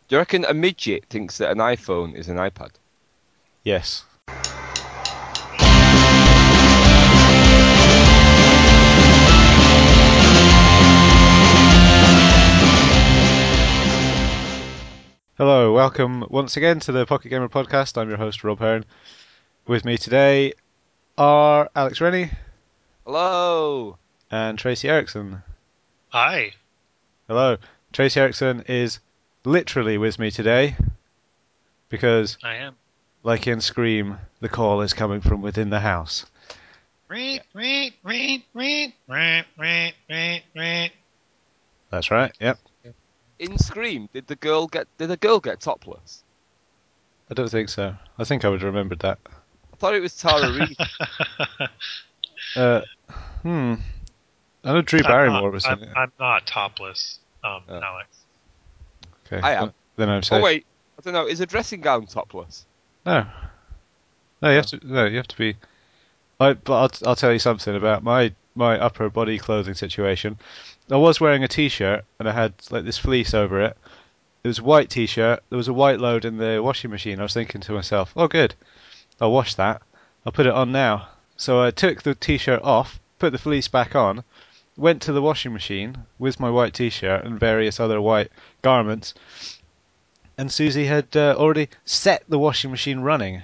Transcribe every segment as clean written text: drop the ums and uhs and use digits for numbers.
Do you reckon a midget thinks that an iPhone is an iPad? Yes. Hello, welcome once again to the Pocket Gamer Podcast. I'm your host, Rob Hearn. With me today are Alex Rennie Hello. and Tracy Erickson. Hi. Hello. Tracy Erickson is literally with me today because, I am. like in Scream, the call is coming from within the house. Reet, reet, reet, reet, reet, reet, reet, reet. That's right, yep. In Scream, did the girl get topless? I don't think so. I think I would have remembered that. I thought it was Tara Reid. Uh, hmm. I know Drew I'm not. Barrymore was in I'm, it. I'm not topless, Oh, Alex. Okay, I am. then I'm Oh safe. wait, I don't know. Is a dressing gown topless? No, no, you have Oh. to. No, you have to be. But I'll tell you something about my upper body clothing situation. I was wearing a t-shirt and I had like this fleece over it. It was a white t-shirt. There was a white load in the washing machine. I was thinking to myself, "Oh, good. I'll wash that. I'll put it on now." So I took the t-shirt off, put the fleece back on, went to the washing machine with my white t-shirt and various other white garments, and Susie had already set the washing machine running,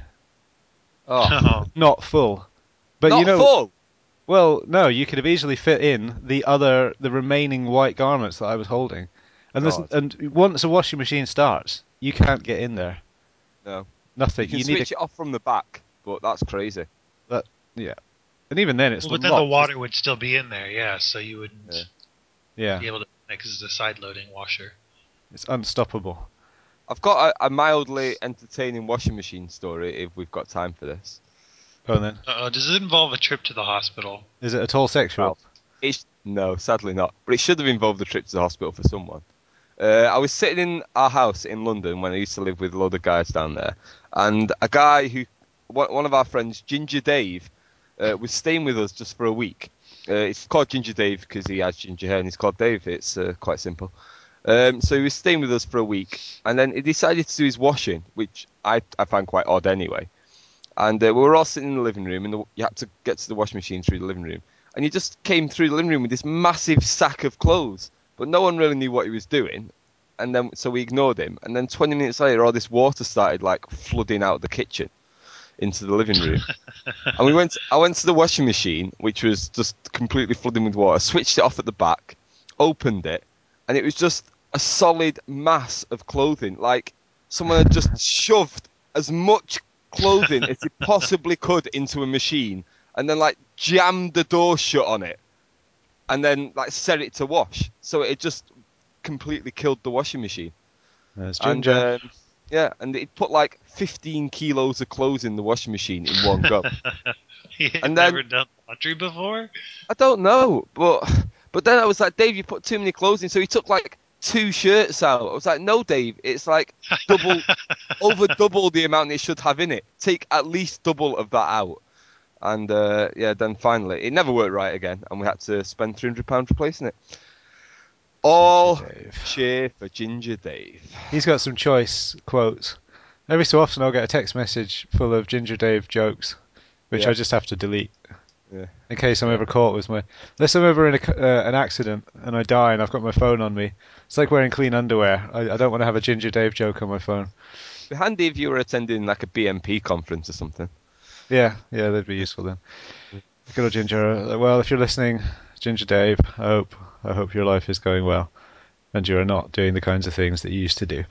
Oh, Oh. not full. But you not know, full. well, no, you could have easily fit in the remaining white garments that I was holding. God, And once a washing machine starts, you can't get in there. no. You Nothing. can You need a switch it off from the back, but that's crazy. that yeah. And even then, it's Well, but then the locked. water would still be in there, yeah, so you Yeah. wouldn't Yeah, be able to, because it's a side-loading washer. it's unstoppable. I've got a mildly entertaining washing machine story if we've got time for this. Go on then. Uh-oh, does it involve a trip to the hospital? Is it at all sexual? Well, it's no, sadly not, but it should have involved a trip to the hospital for someone. I was sitting in our house in London when I used to live with a load of guys down there, and a guy one of our friends, Ginger Dave, was staying with us just for a week. It's called Ginger Dave because he has ginger hair and he's called Dave. It's quite simple. So he was staying with us for a week, and then he decided to do his washing, which I find quite odd anyway. And we were all sitting in the living room, and you had to get to the washing machine through the living room. And he just came through the living room with this massive sack of clothes, but no one really knew what he was doing. And then, so we ignored him. And then 20 minutes later, all this water started like flooding out of the kitchen into the living room. And I went to the washing machine, which was just completely flooding with water, switched it off at the back, opened it, and it was just a solid mass of clothing. Like someone had just shoved as much clothing as he possibly could into a machine and then like jammed the door shut on it and then like set it to wash. So it just completely killed the washing machine. There's And Ginger. yeah, and it put like 15 kilos of clothes in the washing machine in one go. He had And then never done laundry before? I don't know, but then I was like, Dave, you put too many clothes in. So he took like two shirts out. I was like, no, Dave, it's like over double the amount it should have in it. Take at least double of that out. And yeah, then finally, it never worked right again, and we had to spend £300 replacing it. Ginger All Dave. cheer for Ginger Dave. He's got some choice quotes. Every so often, I'll get a text message full of Ginger Dave jokes, which I Yeah, just have to delete yeah, in case I'm Yeah. ever caught with my. Unless I'm ever in an accident and I die and I've got my phone on me. It's like wearing clean underwear. I don't want to have a Ginger Dave joke on my phone. It'd be handy if you were attending like a BMP conference or something. Yeah, yeah, that'd be useful then. Good old Ginger. Well, if you're listening, Ginger Dave, I hope your life is going well and you're not doing the kinds of things that you used to do.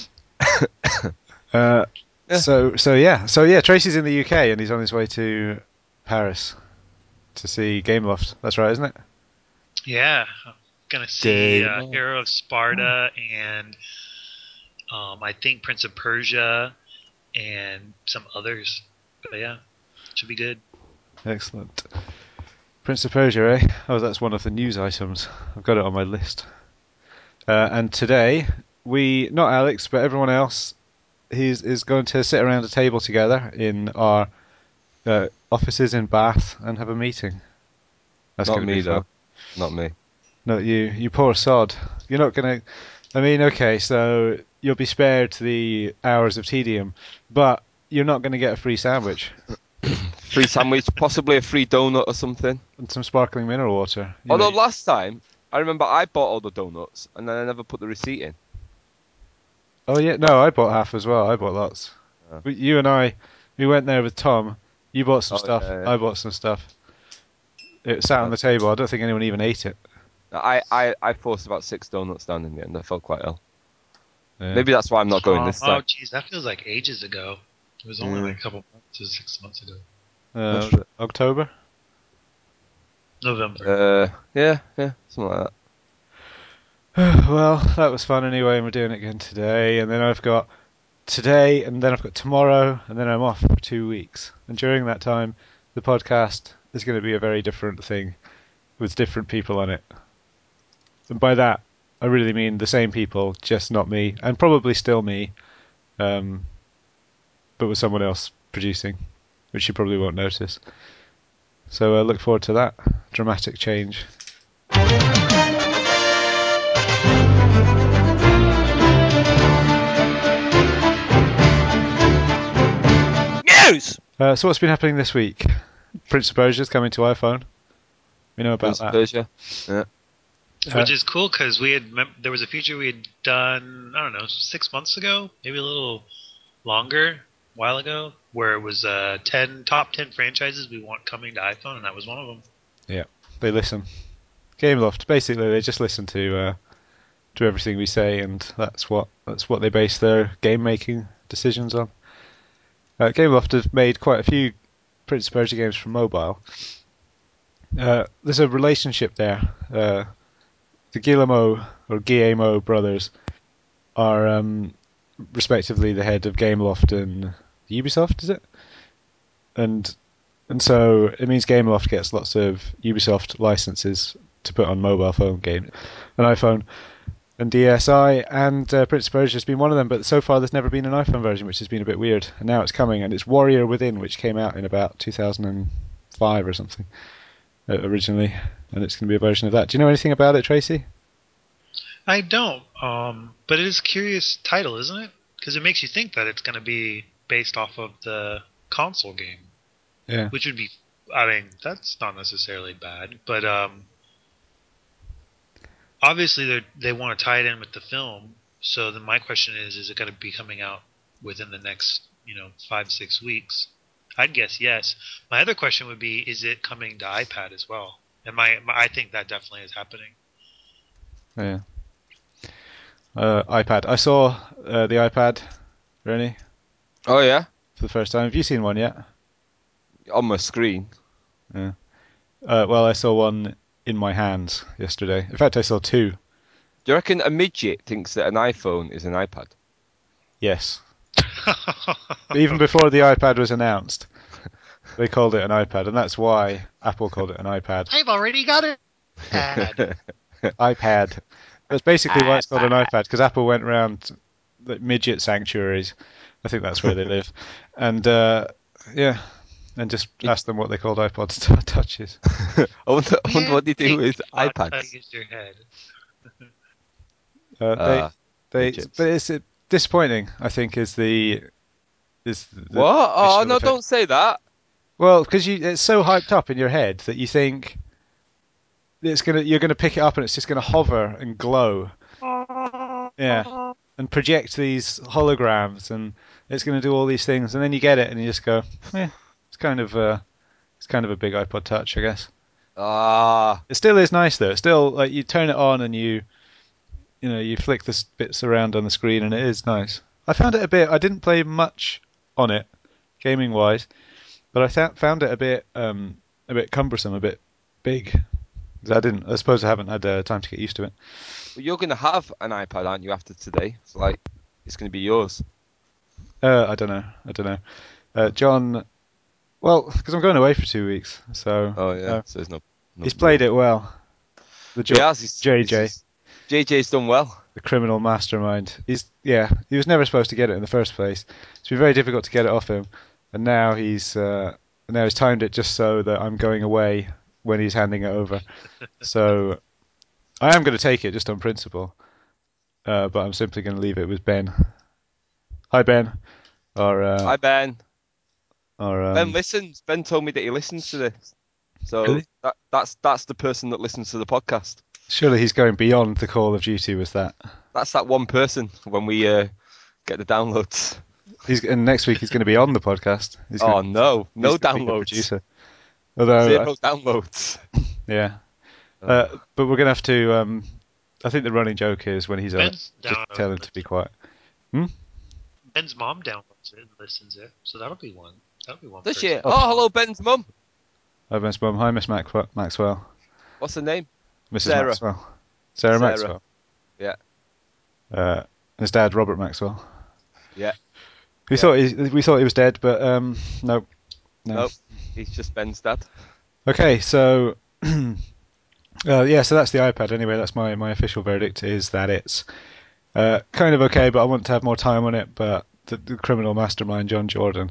Uh, Yeah, so yeah. Tracy's in the UK and he's on his way to Paris to see Gameloft. That's right, isn't it? Yeah. Gonna see game on. Hero of Sparta and I think Prince of Persia and some others. But yeah, should be good. Excellent. Prince of Persia, eh? Oh, that's one of the news items. I've got it on my list. And today, not Alex, but everyone else, is going to sit around a table together in our offices in Bath and have a meeting. That's Not going to be me fun. though. Not me. No, you poor sod. You're not going to. I mean, okay, so you'll be spared the hours of tedium, but you're not going to get a free sandwich Free sandwich, possibly a free donut or something. and some sparkling mineral water. Although last time, I remember I bought all the donuts and then I never put the receipt in. Oh yeah, no, I bought half as well. I bought lots. Oh. You and I, we went there with Tom. You bought some Oh, stuff. yeah. I bought some stuff. It sat on the table. I don't think anyone even ate it. I forced about 6 donuts down in the end. I felt quite ill. Yeah. Maybe that's why I'm not going this Oh, time. geez, that feels like ages ago. It was only Yeah. like a couple months, or 6 months ago. October. November. Yeah, something like that. Well, that was fun anyway, and we're doing it again today. And then I've got today, and then I've got tomorrow, and then I'm off for 2 weeks. And during that time, the podcast is going to be a very different thing with different people on it. And by that, I really mean the same people, just not me, and probably still me, but with someone else producing, which you probably won't notice. So look forward to that dramatic change. News! So what's been happening this week? Prince of Persia's coming to iPhone. We know about Prince of that. Persia. Yeah. Which is cool because there was a feature we had done, I don't know, 6 months ago, maybe a little longer, a while ago, where it was top 10 franchises we want coming to iPhone, and that was one of them. Yeah, they listen. Gameloft, basically, they just listen to everything we say, and that's what they base their game making decisions on. Gameloft have made quite a few Prince of Persia games for mobile. There's a relationship there. The Guillemot brothers are respectively the head of Gameloft and Ubisoft, is it? And so it means Gameloft gets lots of Ubisoft licenses to put on mobile phone game, an iPhone, and DSi, and Prince of Persia has been one of them. But so far, there's never been an iPhone version, which has been a bit weird. And now it's coming, and it's Warrior Within, which came out in about 2005 or something originally, and it's going to be a version of that. Do you know anything about it, Tracy? I don't, but it is a curious title, isn't it? Because it makes you think that it's going to be based off of the console game. Yeah. Which would be, I mean, that's not necessarily bad, but obviously they want to tie it in with the film. So then my question is it going to be coming out within the next 5-6 weeks? I'd guess yes. My other question would be, is it coming to iPad as well? And I think that definitely is happening. Yeah. iPad. I saw the iPad, Rennie, Oh yeah, for the first time. Have you seen one yet? on my screen. Yeah. Well, I saw one in my hands yesterday. In fact, I saw two. Do you reckon a midget thinks that an iPhone is an iPad? Yes. Even before the iPad was announced, they called it an iPad, and that's why Apple called it an iPad. I've already got it. iPad. That's basically why it's called an iPad, because Apple went around the midget sanctuaries. I think that's where they live. And yeah, and just asked them what they called iPod touches. I wonder what they do with iPads. Use your head. They Midgets. but it's disappointing. I think is the What? Oh visual no! effect. Don't say that. Well, because it's so hyped up in your head that you think you're gonna pick it up and it's just gonna hover and glow. Yeah, and project these holograms, and it's gonna do all these things, and then you get it and you just go, yeah, it's kind of a big iPod Touch, I guess. Ah, It still is nice though. It's still like you turn it on and you flick the bits around on the screen, and it is nice. I found it a bit. I didn't play much on it, gaming wise, but I found it a bit cumbersome, a bit big. 'Cause I suppose I haven't had time to get used to it. well, you're gonna have an iPad, aren't you? After today, it's like it's gonna be yours. I don't know. I don't know. John, well, because I'm going away for 2 weeks, so Oh yeah, so there's no. he's played it well. The He has. JJ, JJ's done well. the criminal mastermind. He was never supposed to get it in the first place. It's been very difficult to get it off him, and now he's timed it just so that I'm going away when he's handing it over. So I am going to take it just on principle. but I'm simply going to leave it with Ben. Hi, Ben. Or, Hi, Ben. or Ben listens. Ben told me that he listens to this. So Really? that's the person that listens to the podcast. Surely he's going beyond the Call of Duty with that. That's that one person when we get the downloads. And next week he's going to be on the podcast. He's Oh going no, no he's going to be the downloads. producer. Although, Zero downloads. yeah. Oh. But we're going to have to. I think the running joke is when he's on, Ben's just downloads tell him it. to be quiet. Ben's mom downloads it and listens it, so that'll be one. That'll be one. Does person. she? Oh, hello, Ben's mum. Hi, Miss Mum. Hi, Miss Maxwell. What's her name? Mrs. Sarah. Maxwell. Sarah Maxwell. Yeah. His dad, Robert Maxwell. Yeah. We thought he was dead, but nope. No. Nope. He's just Ben's dad. Okay, so yeah, so that's the iPad. Anyway, that's my official verdict is that it's kind of okay, but I want to have more time on it. But the criminal mastermind John Jordan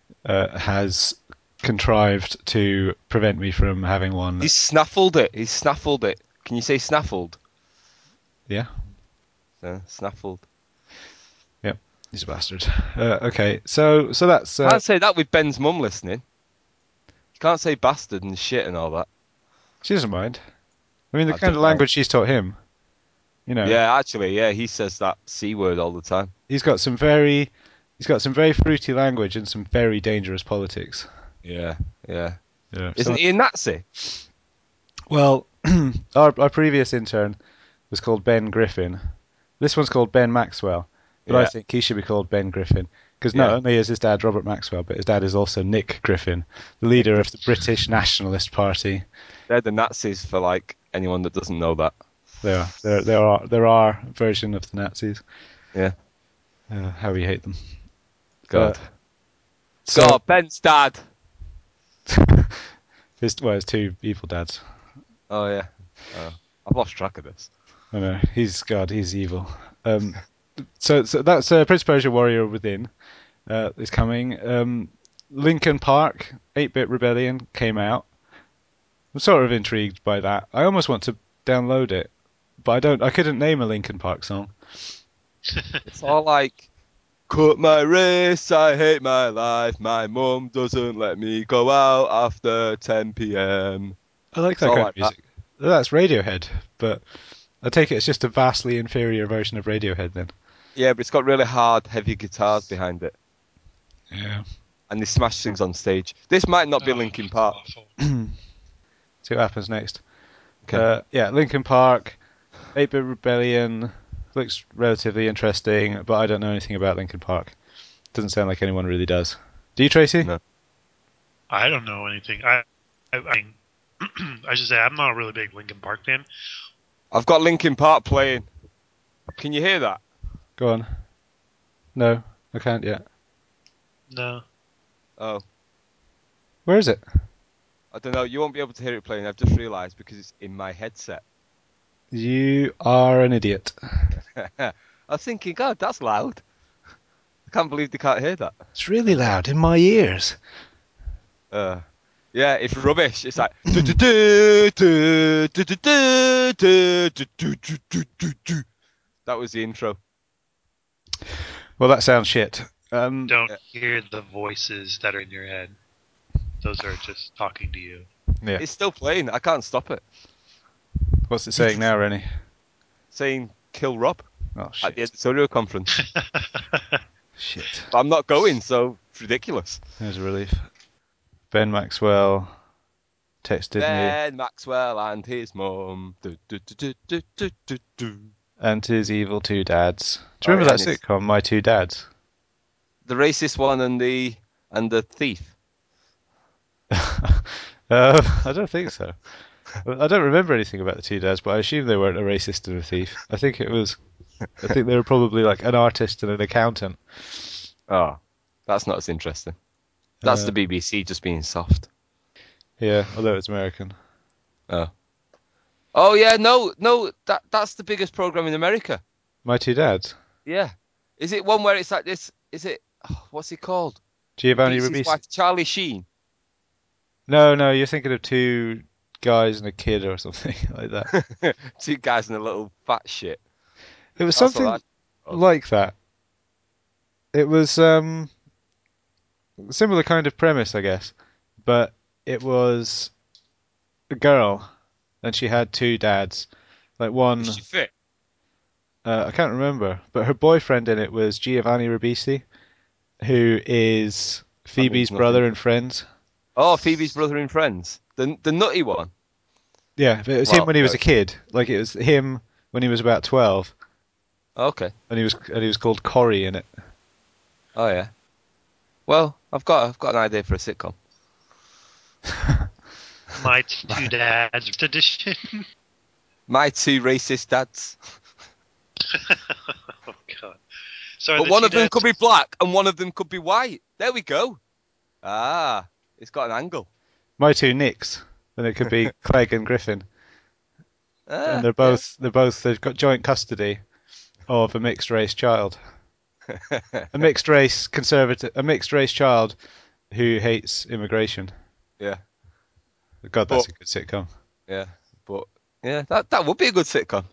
has contrived to prevent me from having one. He's snaffled it. He's snaffled it. Can you say snaffled? Yeah. Snaffled. Yep. He's a bastard. Okay, so that's. Can't say that with Ben's mum listening. You can't say bastard and shit and all that. She doesn't mind. I mean, the I kind don't of know. language she's taught him. You know. Yeah, actually, yeah, he says that C word all the time. He's got some very fruity language and some very dangerous politics. Yeah, yeah. Yeah. Isn't he a Nazi? Well, our previous intern was called Ben Griffin. This one's called Ben Maxwell, but I Yeah. think he should be called Ben Griffin because not Yeah. only is his dad Robert Maxwell, but his dad is also Nick Griffin, the leader of the British Nationalist Party. They're the Nazis for like anyone that doesn't know that. There are version of the Nazis. Yeah. How we hate them. God. So, God, Ben's dad. his two evil dads. Oh yeah. I've lost track of this. I know he's evil. So that's Prince Persia Warrior Within is coming. Linkin Park 8-Bit Rebellion came out. I'm sort of intrigued by that. I almost want to download it, but I don't. I couldn't name a Linkin Park song. It's all like, cut my wrist, I hate my life, my mum doesn't let me go out after 10 p.m. I like It's that all kind like of music. That's Radiohead, but I take it it's just a vastly inferior version of Radiohead then. Yeah, but it's got really hard, heavy guitars behind it. Yeah. And they smash things on stage. This might not be Oh, Linkin that's Park. awful. See what happens next. Okay. Yeah, Linkin Park, 8-Bit Rebellion looks relatively interesting, but I don't know anything about Linkin Park. Doesn't sound like anyone really does. Do you, Tracy? No. I don't know anything. I mean, I should say I'm not a really big Linkin Park fan. I've got Linkin Park playing. Can you hear that? Go on. No, I can't yet. No. Oh, Where is it? I don't know. You won't be able to hear it playing. I've just realised because it's in my headset. You are an idiot. I was thinking, God, that's loud. I can't believe they can't hear that. It's really loud in my ears. Yeah, it's rubbish. It's like that was the intro. Well, that sounds shit. Don't Yeah. hear the voices that are in your head. Those are just talking to you. Yeah. It's still playing. I can't stop it. What's it saying now, Rennie? Saying kill Rob Oh, at shit. the editorial conference. Shit. But I'm not going, so it's ridiculous. There's a relief. Ben Maxwell texted me. Ben Maxwell and his mum. And his evil two dads. Do you Oh, remember yeah, that and it's sitcom, My Two Dads? the racist one and the thief. I don't think so. I don't remember anything about the two dads, but I assume they weren't a racist and a thief. I think they were probably like an artist and an accountant. Oh, that's not as interesting. That's the Uh, BBC just being soft. Yeah, although it's American. Oh. Oh yeah, no, that's the biggest program in America. My Two Dads. Yeah. Is it one where it's like this? Is it? Oh, what's he called? He Giovanni beats his Ribisi. wife, Charlie Sheen. No, you're thinking of two guys and a kid or something like that. Two guys and a little fat shit. It was That's what something that was. like that. It was similar kind of premise, I guess, but it was a girl, and she had two dads. Like Is one, she fit? I can't remember, but her boyfriend in it was Giovanni Ribisi, who is That Phoebe's means nothing. brother in Friends. Oh, Phoebe's brother in Friends, the nutty one. Yeah, but it was him Well, when he was no. a kid. Like it was him when he was about 12, Okay. and he was called Corey in it. Oh yeah. Well, I've got an idea for a sitcom. My two dads edition. My two racist dads. Oh God. So are But the one two of them dads? could be black and one of them could be white. There we go. Ah, it's got an angle. My two Nicks, then it could be Clegg and Griffin, and Ah, yeah. they've got joint custody of a mixed race child, a mixed race child who hates immigration. Yeah. God, that's But a good sitcom. yeah, but yeah, that would be a good sitcom.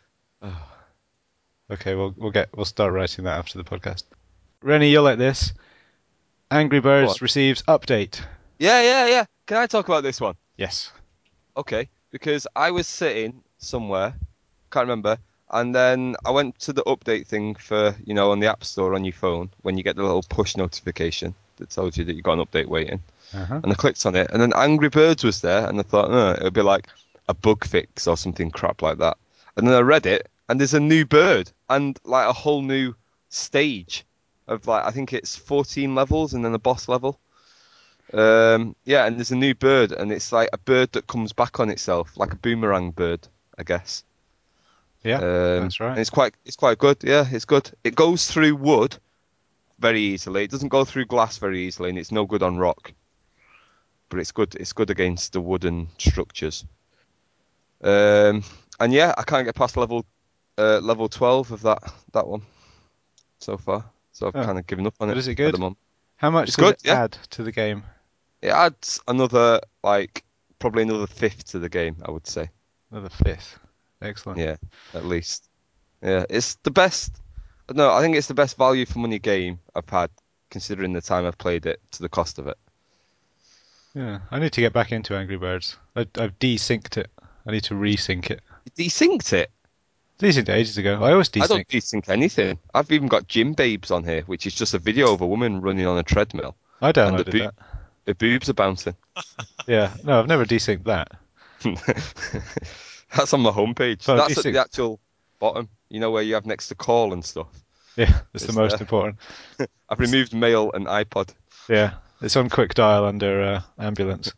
Okay, we'll start writing that after the podcast. Rennie, you'll like this. Angry Go on. Birds receives update. Yeah. Can I talk about this one? Yes. Okay, because I was sitting somewhere, can't remember, and then I went to the update thing for, on the App Store on your phone when you get the little push notification that tells you that you've got an update waiting. Uh-huh. And I clicked on it, and then Angry Birds was there, and I thought, it would be like a bug fix or something crap like that. And then I read it, and there's a new bird and like a whole new stage of like I think it's 14 levels and then a boss level. Yeah, and there's a new bird, and it's like a bird that comes back on itself, like a boomerang bird, I guess. Yeah, And that's right. it's quite good. Yeah, it's good. It goes through wood very easily. It doesn't go through glass very easily, and it's no good on rock. But it's good. It's good against the wooden structures. Um, and yeah, I can't get past level 12 of that one so far. So I've Oh, kind of given up on but it is it at good? the moment. How much It's does good. it Yeah, add to the game? it adds another probably another fifth to the game, I would say. Another fifth. Excellent. Yeah, at least. Yeah, it's the best. No, I think it's the best value for money game I've had, considering the time I've played it to the cost of it. Yeah, I need to get back into Angry Birds. I've desynced it. I need to resync it. You desynced it. Desynced it ages ago. I always I don't desync. desync anything. I've even got Gym Babes on here, which is just a video of a woman running on a treadmill, I and downloaded that. the boobs are bouncing. Yeah, no, I've never desynced that. That's on my homepage. But I've That's at the desynced. actual bottom. You know where you have next to call and stuff. Yeah, it's the It's most there. important. I've removed mail and iPod. Yeah, it's on quick dial under ambulance.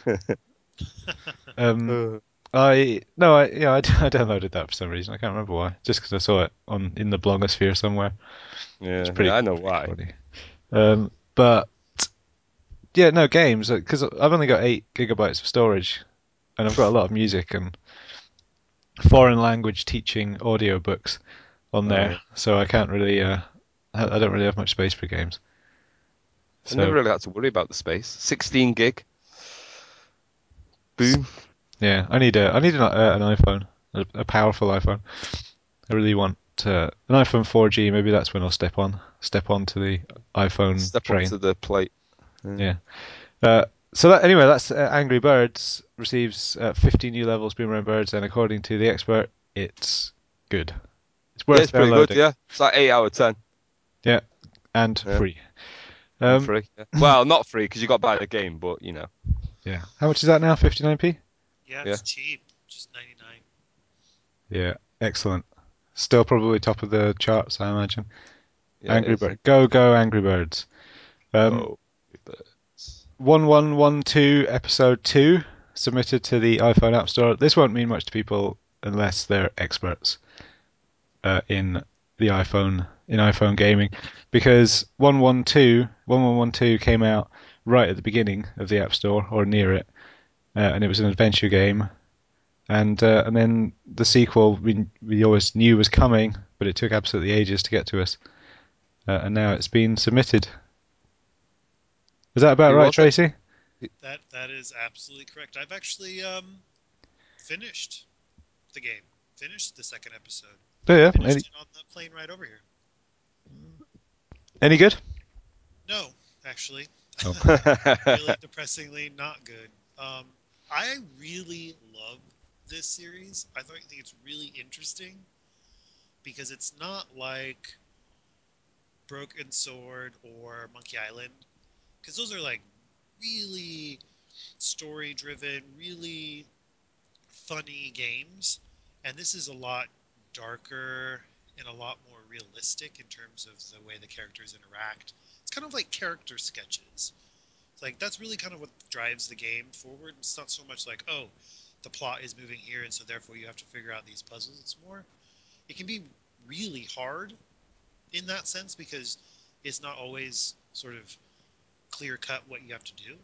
Um, Uh, I no, I yeah, I downloaded that for some reason. I can't remember why. Just because I saw it on in the blogosphere somewhere. It's yeah, I know pretty why. funny. But yeah, no games because I've only got 8 GB of storage, and I've got a lot of music and foreign language teaching audiobooks on Oh there, yeah. so I can't really. I don't really have much space for games. I never So really had to worry about the space. 16 gig. Boom. yeah, I need an iPhone, a powerful iPhone. I really want an iPhone 4G. Maybe that's when I'll step onto the iPhone Step up train. to the plate. Yeah. Yeah. So that anyway, that's Angry Birds receives 50 new levels, Boomerang Birds, and according to the expert, it's good. It's Yeah, worth it's pretty good. downloading. Yeah, it's like 8 out of 10. Yeah, and Yeah, free. and Um, free. Yeah. Well, not free because you got to buy the game, but yeah. How much is that now? 59p. Yeah, yeah, it's cheap. Just 99. Yeah, excellent. Still probably top of the charts, I imagine. yeah, it Angry is. Bird, go Angry Birds. Go. 1112 episode 2 submitted to the iPhone App Store. This won't mean much to people unless they're experts in the iPhone gaming, because 1112 came out right at the beginning of the App Store or near it, and it was an adventure game. And then the sequel we always knew was coming, but it took absolutely ages to get to us. And now it's been submitted. Is that about Who right, was it? Tracy? That is absolutely correct. I've actually finished the game. Finished the second episode. But yeah, Finished it on the plane ride over here. any good? No, actually, Oh. really depressingly not good. Um, I really love this series. Think it's really interesting because it's not like Broken Sword or Monkey Island, because those are like really story driven, really funny games, and this is a lot darker and a lot more realistic in terms of the way the characters interact. It's kind of like character sketches. It's like that's really kind of what drives the game forward. It's not so much like, oh, the plot is moving here and so therefore you have to figure out these puzzles. It's more, it can be really hard in that sense because it's not always sort of clear cut what you have to do.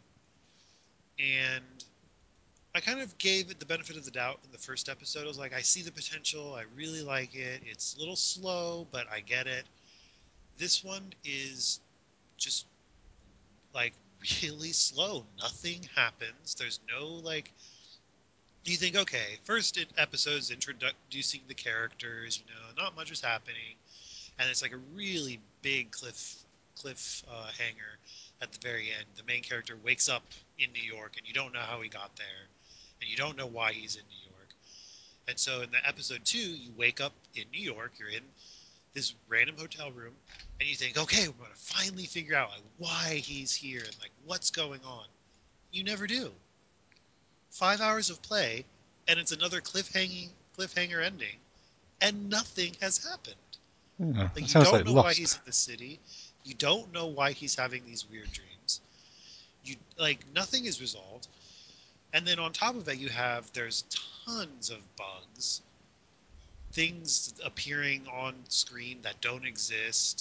And I kind of gave it the benefit of the doubt in the first episode. I was like, I see the potential. I really like it. It's a little slow, but I get it. This one is just like really slow. Nothing happens. There's no like. You think, okay, first episode's introducing the characters. Not much is happening, and it's like a really big cliff hanger at the very end. The main character wakes up in New York, and you don't know how he got there, and you don't know why he's in New York. And so in the episode 2, you wake up in New York. You're in this random hotel room, and you think, okay, we're going to finally figure out like why he's here and like what's going on. You never do. 5 hours of play, and it's another cliffhanger ending, and nothing has happened. Yeah, Like that you sounds don't like know why Lost. he's in the city. You don't know why he's having these weird dreams. You like nothing is resolved. And then on top of that, there's tons of bugs, things appearing on screen that don't exist,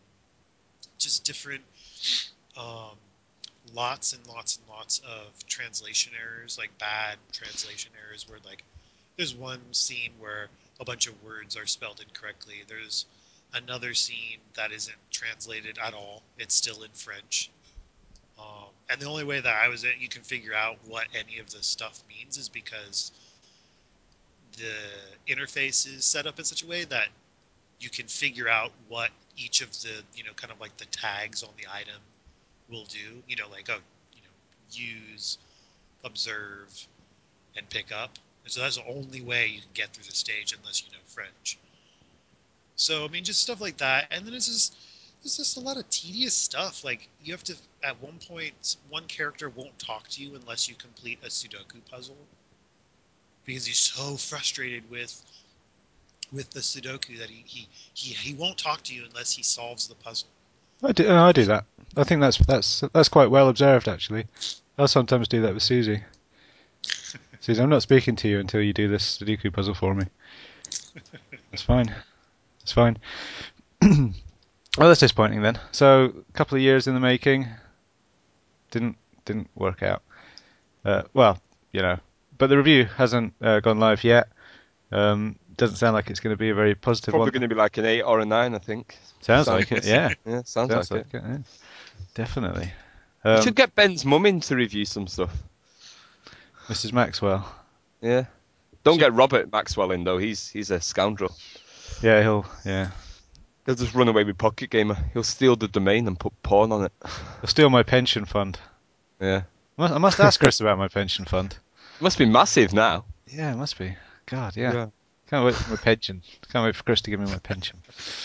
just different, um, lots and lots and lots of translation errors, like bad translation errors, where like there's one scene where a bunch of words are spelled incorrectly. There's another scene that isn't translated at all. It's still in French. And the only way that you can figure out what any of this stuff means is because the interface is set up in such a way that you can figure out what each of the, kind of like the tags on the item will do. Like, oh, use, observe, and pick up. And so that's the only way you can get through the stage unless you know French. So, I mean, just stuff like that. And then it's just a lot of tedious stuff. Like, you have to, at one point, one character won't talk to you unless you complete a Sudoku puzzle because he's so frustrated with the Sudoku that he won't talk to you unless he solves the puzzle. I do that. I think that's quite well observed actually. I'll sometimes do that with Susie. Susie, I'm not speaking to you until you do this Sudoku puzzle for me. That's fine. That's fine. Well, that's disappointing then. So, a couple of years in the making, didn't didn't work out. Well, but the review hasn't gone live yet. Doesn't sound like it's going to be a very positive Probably one. going to be like an 8 or a 9, I think. Sounds like it, yeah. Yeah, sounds like it. Yeah. Definitely. You should get Ben's mum in to review some stuff. Mrs. Maxwell. Yeah. Don't get Robert Maxwell in though. He's a scoundrel. Yeah, He'll just run away with Pocket Gamer. He'll steal the domain and put porn on it. he'll steal my pension fund. Yeah. I must ask Chris about my pension fund. Must be massive now. Yeah, it must be. God, yeah. Yeah. Can't wait for my pension. Can't wait for Chris to give me my pension.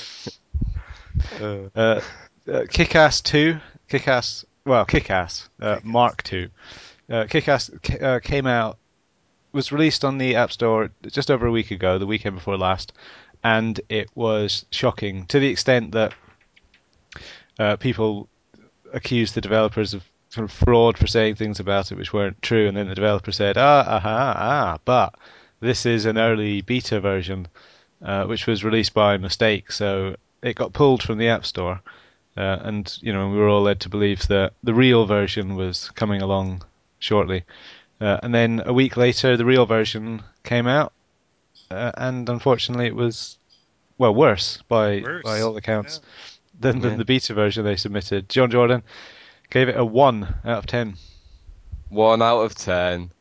Uh, Kick-Ass 2. Kick-Ass. Mark 2. Kick-Ass came out, was released on the App Store just over a week ago, the weekend before last, and it was shocking to the extent that people accused the developers of sort of fraud for saying things about it which weren't true, and then the developer said, but this is an early beta version, which was released by mistake, so it got pulled from the App Store, and we were all led to believe that the real version was coming along shortly, and then a week later the real version came out, and unfortunately it was worse by Worse. all accounts Yeah. than the beta version they submitted. John Jordan gave it a 1 out of 10. 1 out of 10.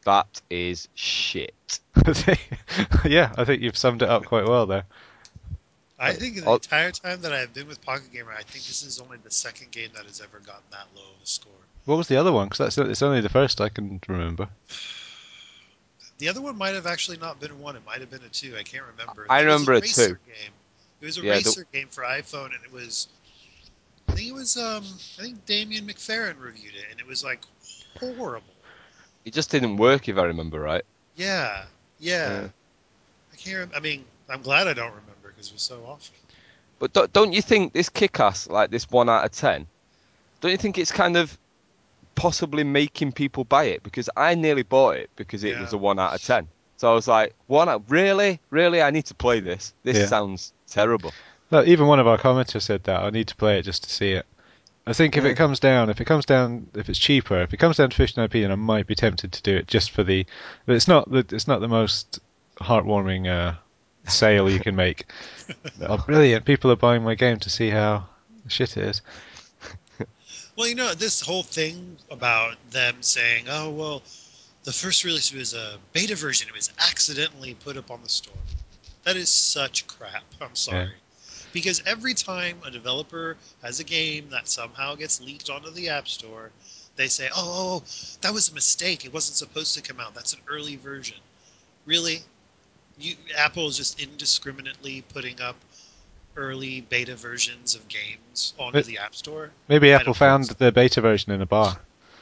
That is shit. Yeah, I think you've summed it up quite well there. I think in the Oh, entire time that I've been with Pocket Gamer, I think this is only the second game that has ever gotten that low of a score. What was the other one? Because it's only the first I can remember. The other one might have actually not been a one. It might have been a two. I can't remember. I It was a remember a two. racer game. It was a Yeah, racer game for iPhone, and it was. I think it was. I think Damien McFerrin reviewed it, and it was like horrible. it just didn't work if I remember right. Yeah, yeah. Yeah. I can't. I mean, I'm glad I don't remember because it was so awful. But don't you think this Kick-Ass, like this 1 out of 10, don't you think it's kind of possibly making people buy it? Because I nearly bought it because it was Yeah. a 1 out of 10. So I was like, really? Really? I need to play this. This Yeah. sounds terrible. No, even one of our commenters said that. I need to play it just to see it. I think if Yeah. it comes down, if it's cheaper, if it comes down to 59p, then I might be tempted to do it just for the. But it's not the most heartwarming sale you can make. Oh, brilliant! People are buying my game to see how shit it is. Well, this whole thing about them saying, "Oh, well, the first release was a beta version. It was accidentally put up on the store." That is such crap. I'm Yeah. sorry. Because every time a developer has a game that somehow gets leaked onto the App Store, they say, "Oh, that was a mistake. It wasn't supposed to come out. That's an early version." Really? Apple is just indiscriminately putting up early beta versions of games onto But the App Store? maybe I Apple don't think found so. the beta version in a bar.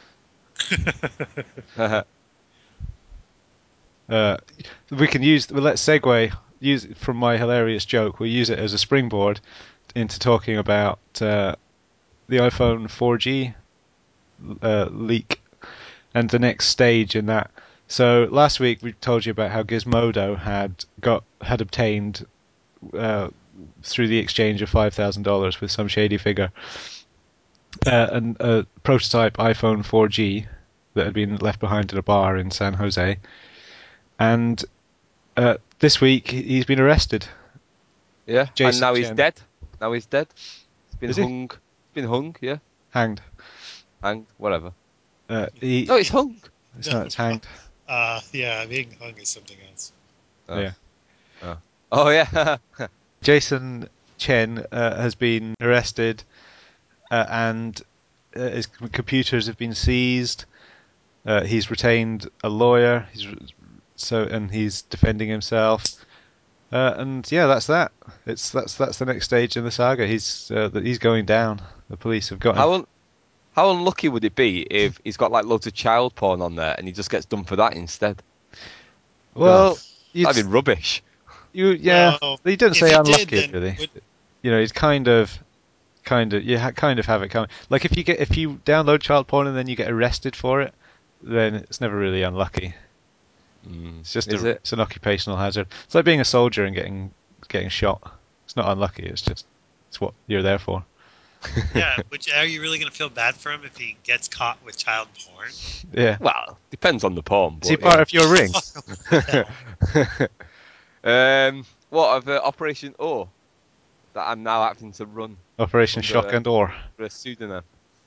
Uh, we can use. Well, let's segue. Use it from my hilarious joke. We'll use it as a springboard into talking about the iPhone 4G leak and the next stage in that. So last week we told you about how Gizmodo had obtained through the exchange of $5,000 with some shady figure a prototype iPhone 4G that had been left behind at a bar in San Jose, and this week he's been arrested. Yeah, and Jason now he's Chen. dead. Now he's dead. He's been Is he hung. He's been hung, yeah. hanged? Hanged, whatever. He No, it's hung. it's not. It's hanged. Yeah, being hung is something else. Oh, Yeah. oh. Oh, yeah. Jason Chen has been arrested, and his computers have been seized. He's retained a lawyer. And he's defending himself. And yeah, that's that. That's the next stage in the saga. He's going down. The police have got him. How how unlucky would it be if he's got like loads of child porn on there and he just gets done for that instead? God, Well, you'd that'd be rubbish. yeah. Well, He didn't if say he did, unlucky then really. He's kind of have it coming. Like if you download child porn and then you get arrested for it, then it's never really unlucky. It's just Is it? it's an occupational hazard. It's like being a soldier and getting shot. It's not unlucky. It's what you're there for. yeah, which are you really going to feel bad for him if he gets caught with child porn? Yeah. Well, depends on the porn, Is he but part yeah. of your ring? What the hell? What of Operation O that I'm now having to run Operation under Shock and Ore. a pseudonym?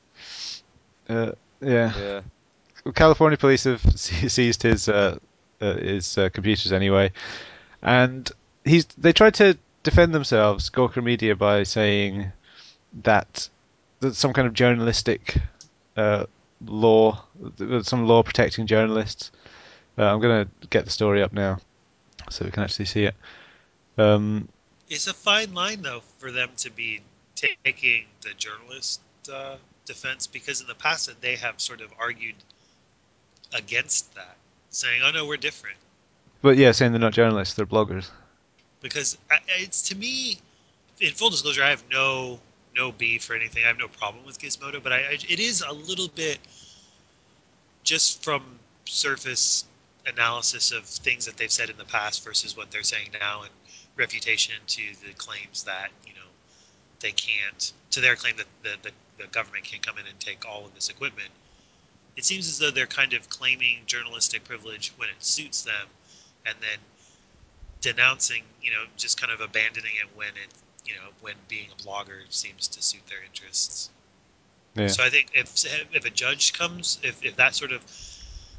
Yeah. Yeah. Well, California police have seized his computers anyway, and they tried to defend themselves, Gawker Media, by saying that some kind of journalistic uh, law, some law protecting journalists. I'm going to get the story up now so we can actually see it. It's a fine line, though, for them to be taking the journalist defense, because in the past they have sort of argued against that, saying, "Oh no, we're different." But yeah, saying they're not journalists, they're bloggers. Because it's, to me, in full disclosure, I have no beef or anything. I have no problem with Gizmodo, but it is a little bit, just from surface analysis of things that they've said in the past versus what they're saying now, and refutation to the claims that they can't, to their claim that the government can't come in and take all of this equipment. It seems as though they're kind of claiming journalistic privilege when it suits them, and then denouncing, just kind of abandoning it when when being a blogger seems to suit their interests. Yeah. So I think if a judge comes, if that sort of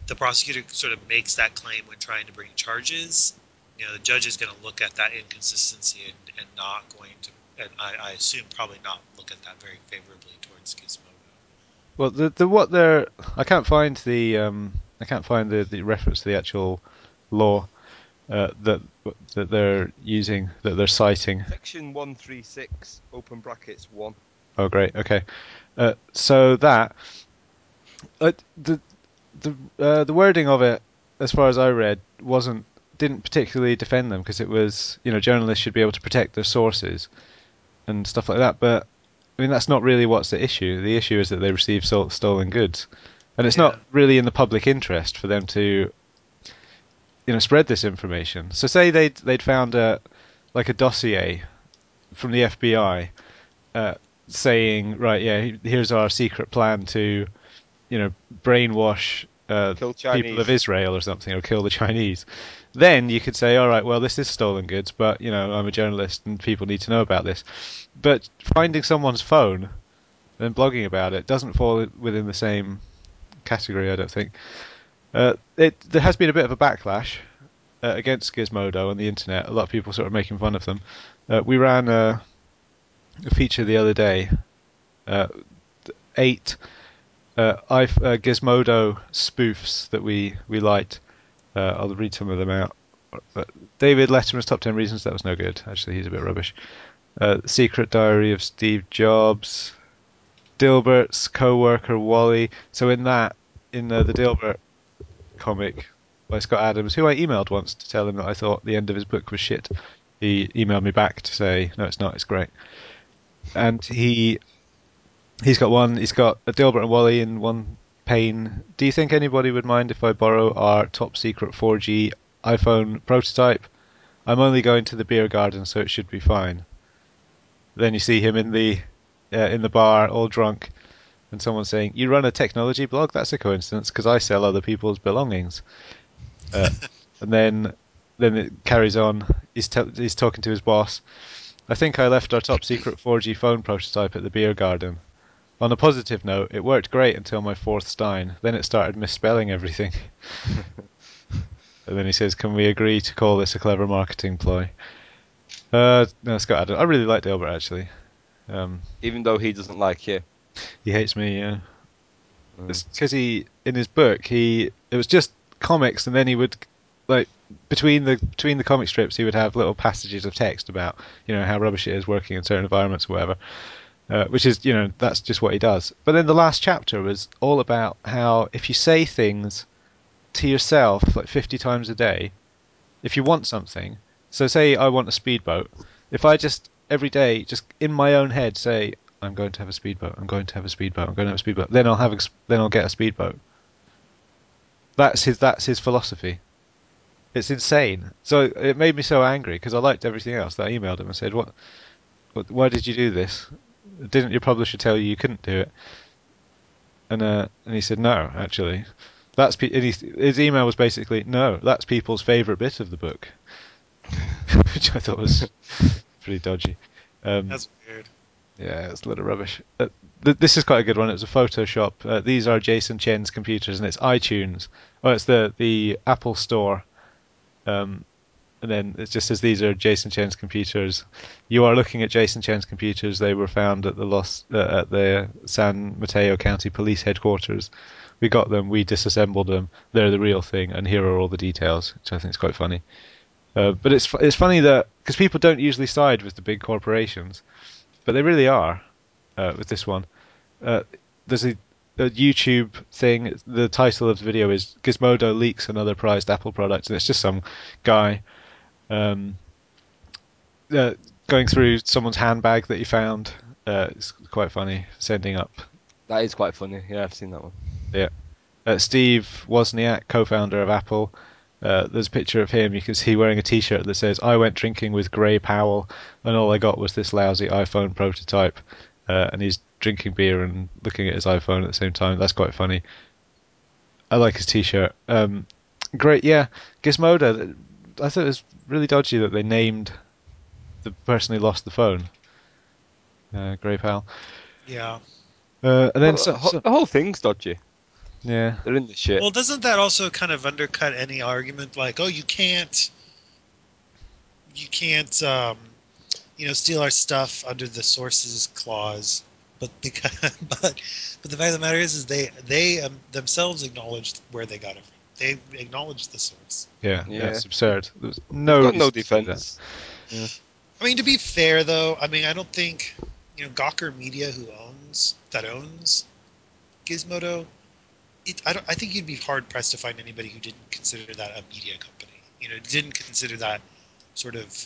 the prosecutor sort of makes that claim when trying to bring charges, the judge is going to look at that inconsistency and not going to, and I assume probably not look at that very favorably towards Gizmodo. Well, the what they're I can't find the reference to the actual law that they're using, that they're citing. Section 136, open brackets 1. Oh, great. Okay. So that the the wording of it, as far as I read, didn't particularly defend them, because it was, journalists should be able to protect their sources and stuff like that. But I mean, that's not really what's the issue. The issue is that they receive stolen goods, and it's not really in the public interest for them to, spread this information. So say they'd found a dossier from the FBI, saying, right, yeah, here's our secret plan to, brainwash Kill people of Chinese. Israel or something, or kill the Chinese. Then you could say, all right, well, this is stolen goods, but I'm a journalist and people need to know about this. But finding someone's phone and blogging about it doesn't fall within the same category, I don't think. There has been a bit of a backlash against Gizmodo on the internet. A lot of people sort of making fun of them. We ran a feature the other day, 8 Gizmodo spoofs that we liked. I'll read some of them out. David Letterman's Top 10 Reasons. That was no good. Actually, he's a bit rubbish. Secret Diary of Steve Jobs. Dilbert's co-worker Wally. So in the Dilbert comic by Scott Adams, who I emailed once to tell him that I thought the end of his book was shit, he emailed me back to say, no, it's not, it's great. And he's got a Dilbert and Wally in one pane. Do you think anybody would mind if I borrow our top secret 4G iPhone prototype? I'm only going to the beer garden, so it should be fine. Then you see him in the bar, all drunk, and someone saying, "You run a technology blog? That's a coincidence, because I sell other people's belongings." And then it carries on. He's talking to his boss. "I think I left our top secret 4G phone prototype at the beer garden. On a positive note, it worked great until my 4th Stein. Then it started misspelling everything." And then he says, "Can we agree to call this a clever marketing ploy?" No, Scott Adams. I really like Dilbert, actually. Even though he doesn't like you. He hates me, yeah. It's because in his book, it was just comics, and then he would, between the comic strips, he would have little passages of text about, how rubbish it is working in certain environments or whatever. Which is, that's just what he does. But then the last chapter was all about how if you say things to yourself 50 times a day, if you want something, so say I want a speedboat, if I just every day, just in my own head, say, I'm going to have a speedboat, I'm going to have a speedboat, I'm going to have a speedboat, then I'll get a speedboat. That's his philosophy. It's insane. So it made me so angry, because I liked everything else. That I emailed him and said, why did you do this? Didn't your publisher tell you couldn't do it? And he said, no, actually. His email was basically, no, that's people's favourite bit of the book. Which I thought was pretty dodgy. That's weird. Yeah, it's a lot of rubbish. This is quite a good one. It was a Photoshop. These are Jason Chen's computers, and it's iTunes. Oh, it's the Apple Store. And then it just says, these are Jason Chen's computers. You are looking at Jason Chen's computers. They were found at the San Mateo County Police Headquarters. We got them. We disassembled them. They're the real thing, and here are all the details, which I think is quite funny. But it's funny that, because people don't usually side with the big corporations, but they really are with this one. There's a YouTube thing. The title of the video is Gizmodo leaks another prized Apple product, and it's just some guy going through someone's handbag that he found. It's quite funny, sending up. That is quite funny. Yeah, I've seen that one. Yeah. Steve Wozniak, co-founder of Apple. There's a picture of him. You can see wearing a T-shirt that says, "I went drinking with Gray Powell, and all I got was this lousy iPhone prototype." And he's drinking beer and looking at his iPhone at the same time. That's quite funny. I like his T-shirt. Great, yeah. Gizmodo. I thought it was really dodgy that they named the person who lost the phone, Gray Powell. Yeah. And then Well, the whole thing's dodgy. Yeah. They're in the shit. Well, doesn't that also kind of undercut any argument like, oh, you can't steal our stuff under the sources clause? But because, but the fact of the matter is they themselves acknowledged where they got it from. They acknowledged the source. Yeah, Yeah. it's absurd. There's They've no got no reason to do that. defense. Yeah. I mean, to be fair though, I mean, I don't think Gawker Media, who owns Gizmodo, I think you'd be hard pressed to find anybody who didn't consider that a media company. Didn't consider that sort of.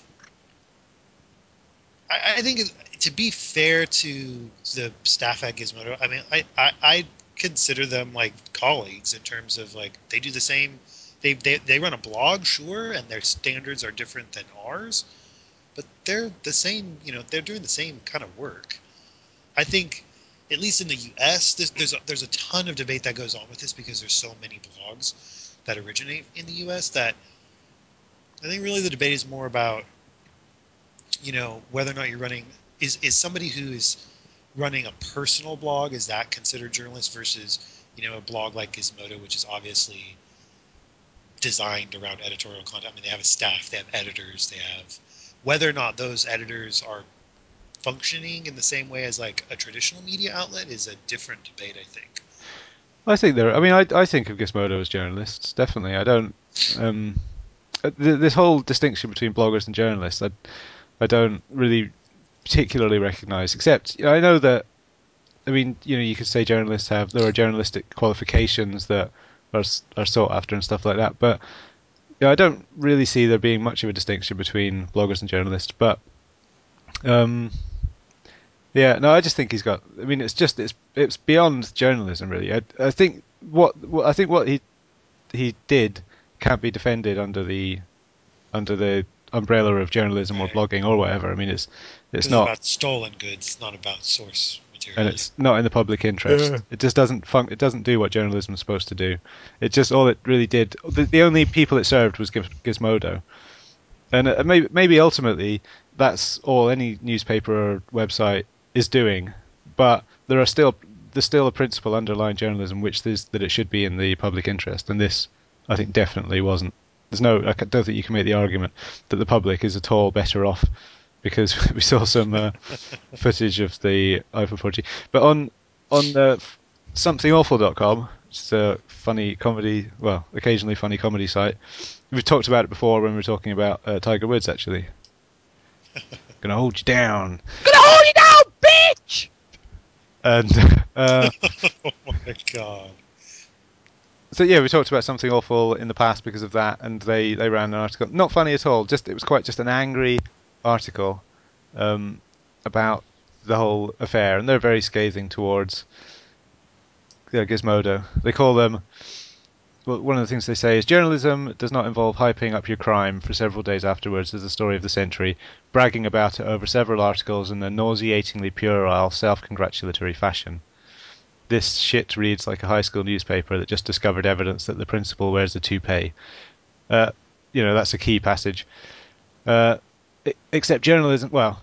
I think to be fair to the staff at Gizmodo, I mean, I consider them like colleagues in terms of like they do the same. They run a blog, sure, and their standards are different than ours, but they're the same. They're doing the same kind of work. I think, at least in the U.S., there's a ton of debate that goes on with this because there's so many blogs that originate in the U.S. that I think really the debate is more about whether or not you're running is somebody who is running a personal blog, is that considered journalist versus a blog like Gizmodo, which is obviously designed around editorial content. I mean, they have a staff, they have editors, they have whether or not those editors are functioning in the same way as like a traditional media outlet is a different debate, I think. I think I mean, I think of Gizmodo as journalists. Definitely, I don't. This whole distinction between bloggers and journalists, I don't really particularly recognise. Except I know that. I mean, you could say there are journalistic qualifications that are sought after and stuff like that. But I don't really see there being much of a distinction between bloggers and journalists. But yeah, no, I just think he's got. I mean, it's beyond journalism, really. I think what he did can't be defended under the umbrella of journalism or Right. blogging or whatever. I mean, it's It's not, about stolen goods, not about source and material. it's not in the public interest. Yeah. It just doesn't it doesn't do what journalism is supposed to do. It just all it really did. The only people it served was Gizmodo, and maybe ultimately that's all any newspaper or website is doing. But there's still a principle underlying journalism, which is that it should be in the public interest, and this I think definitely wasn't. I don't think you can make the argument that the public is at all better off because we saw some footage of the iPhone 4G. But on somethingawful.com, which is a funny comedy, well, occasionally funny comedy site. We've talked about it before when we were talking about Tiger Woods, actually. Gonna hold you down. Gonna hold you down, bitch! And Oh my god. so yeah, we talked about Something Awful in the past because of that, and they ran an article, not funny at all. It was quite just an angry article about the whole affair, and they're very scathing towards Gizmodo. They call them. Well, one of the things they say is journalism does not involve hyping up your crime for several days afterwards as the story of the century, bragging about it over several articles in a nauseatingly puerile, self-congratulatory fashion. This shit reads like a high school newspaper that just discovered evidence that the principal wears a toupee. That's a key passage. Except journalism, well,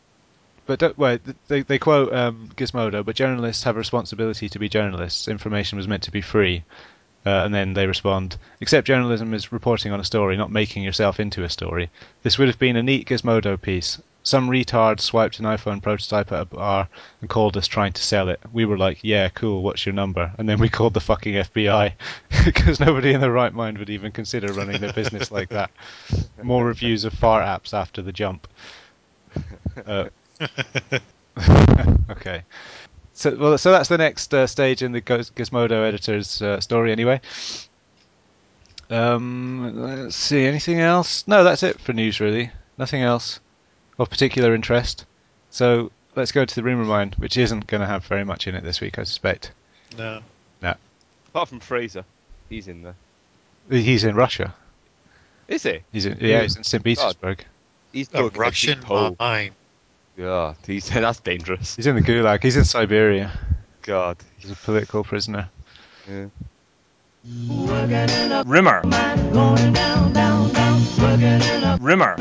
they quote Gizmodo, but journalists have a responsibility to be journalists. Information was meant to be free. And then they respond, except journalism is reporting on a story, not making yourself into a story. This would have been a neat Gizmodo piece. Some retard swiped an iPhone prototype at a bar and called us trying to sell it. We were like, yeah, cool, what's your number? And then we called the fucking FBI, because nobody in their right mind would even consider running their business like that. More reviews of fart apps after the jump. Okay. So that's the next stage in the Gizmodo editor's story, anyway. Let's see, anything else? No, that's it for news, really. Nothing else of particular interest. So let's go to the rumour mine, which isn't going to have very much in it this week, I suspect. No. No. Apart from Fraser, he's in there. He's in Russia. Is he? He's in St. God. Petersburg. He's A dug a Russian deep hole. mine. God, that's dangerous. He's in the Gulag. He's in Siberia. God. He's a political prisoner. Yeah. Rimmer. Rimmer.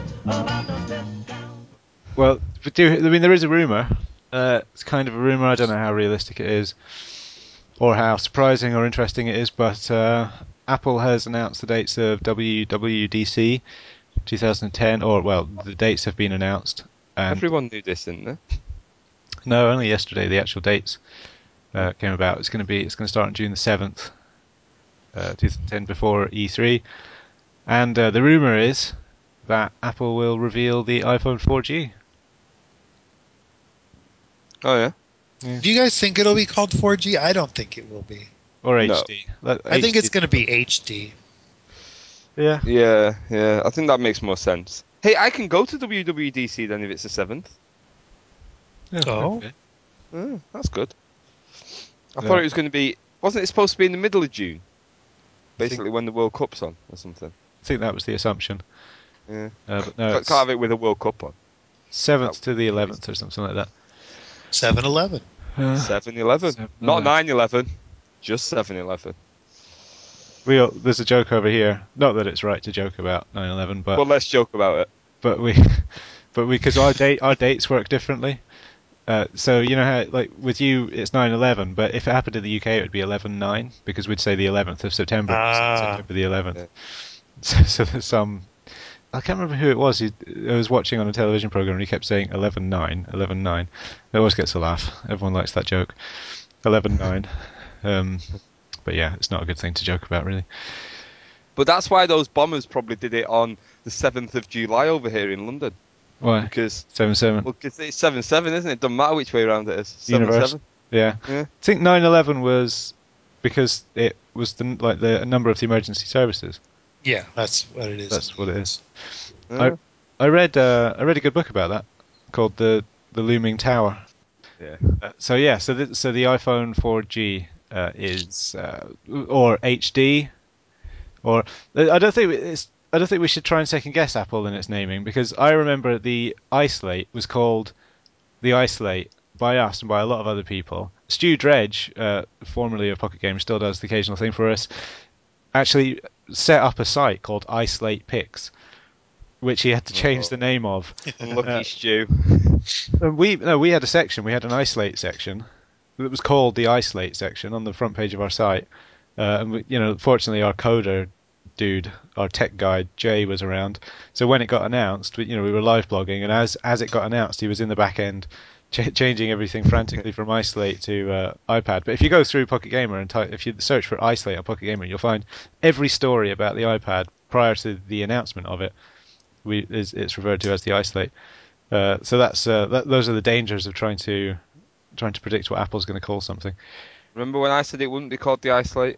Well, I mean, there is a rumour. It's kind of a rumour. I don't know how realistic it is. or how surprising or interesting it is, but Apple has announced the dates of WWDC 2010, or well, the dates have been announced. And Everyone knew this, didn't they? no, only yesterday the actual dates came about. It's going to start on June the 7th, 2010, before E3, and the rumor is that Apple will reveal the iPhone 4G. Oh yeah. Do you guys think it'll be called 4G? I don't think it will be. Or No. HD. I think it's going to be HD. Yeah. Yeah. I think that makes more sense. Hey, I can go to WWDC then if it's the 7th. Yeah, Oh. okay. That's good. I Yeah. thought it was going to be. Wasn't it supposed to be in the middle of June? Basically, think- when the World Cup's on or something. I think that was the assumption. Yeah. But no, Can't it's have it with a World Cup on. 7th to the 11th or something like that. 7-Eleven. 7-Eleven. 7-Eleven. Not 9-11. Just 7-Eleven. There's a joke over here. Not that it's right to joke about 9/11, but Well, let's joke about it. but we because our dates work differently. So you know how like with you it's 9/11, but if it happened in the UK it would be 11/9 because we'd say the 11th of September, September the 11th. Yeah. So there's some. I can't remember who it was. I was watching on a television program and he kept saying 11/9, 11/9. It always gets a laugh. Everyone likes that joke. 11/9. But yeah, it's not a good thing to joke about, really. But that's why those bombers probably did it on the 7th of July over here in London. Why? Because 7/7. well, cause it's 7/7, isn't it? Doesn't matter which way around it is. Universe. 7/7. Yeah. Yeah. I think 9/11 was because it was the number of the emergency services. Yeah, that's what it is. That's what it is. Yeah. I read a good book about that called the Looming Tower. Yeah. So the iPhone 4G is or HD or I don't think we should try and second guess Apple in its naming because I remember the Isolate was called the Isolate by us and by a lot of other people. Stu Dredge, formerly of Pocket Games, still does the occasional thing for us. Actually, set up a site called Isolate Pix, which he had to change the name of. Unlucky Stu. And we had a section. We had an Isolate section that was called the Isolate section on the front page of our site. And fortunately, our coder dude, our tech guy Jay, was around. So when it got announced, we were live blogging, and as it got announced, he was in the back end changing everything frantically from Isolate to iPad. But if you go through Pocket Gamer and if you search for Isolate on Pocket Gamer, you'll find every story about the iPad prior to the announcement of it. It's referred to as the Isolate. So those are the dangers of trying to predict what Apple's going to call something. Remember when I said it wouldn't be called the Isolate?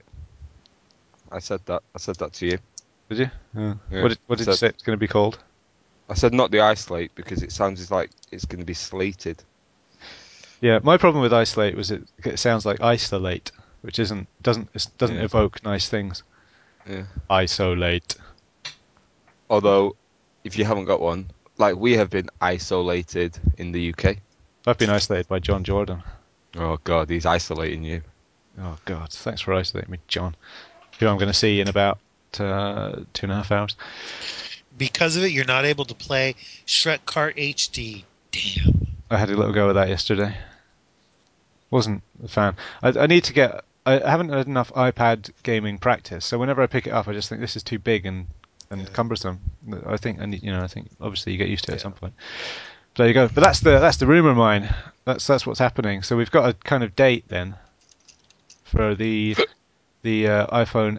I said that. I said that to you. Did you? Yeah, What did you say it's going to be called? I said not the Isolate because it sounds like it's going to be slated. Yeah, my problem with Isolate was it sounds like isolate, which doesn't Yeah. evoke nice things. Yeah. Isolate. Although, if you haven't got one, like we have been isolated in the UK. I've been isolated by John Jordan. Oh God, he's isolating you. Oh God, thanks for isolating me, John. Who I'm going to see in about 2.5 hours. Because of it, you're not able to play Shrek Kart HD. Damn. I had a little go at that yesterday. Wasn't a fan. I need to get. I haven't had enough iPad gaming practice, so whenever I pick it up, I just think this is too big and cumbersome. I think I think obviously you get used to it at some point. But there you go. But that's the rumor mine. That's what's happening. So we've got a kind of date then for the iPhone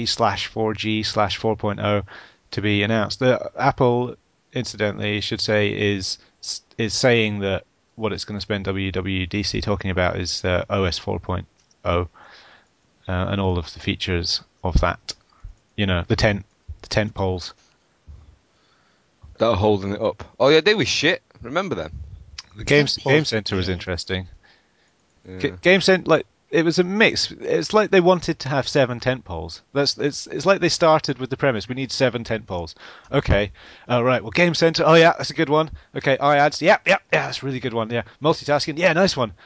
HD/4G/4.0 to be announced. The Apple, incidentally, should say is saying that what it's going to spend WWDC talking about is OS 4.0 and all of the features of that. The tent poles. That are holding it up. Oh yeah, they were shit. Remember them? The Game Game Center was yeah. interesting. Yeah. Game Center, it was a mix. It's like they wanted to have 7 tent poles. It's like they started with the premise: we need 7 tent poles. Okay, right. Well, Game Center. Oh yeah, that's a good one. Okay, iAds. Yeah, that's a really good one. Yeah, multitasking. Yeah, nice one.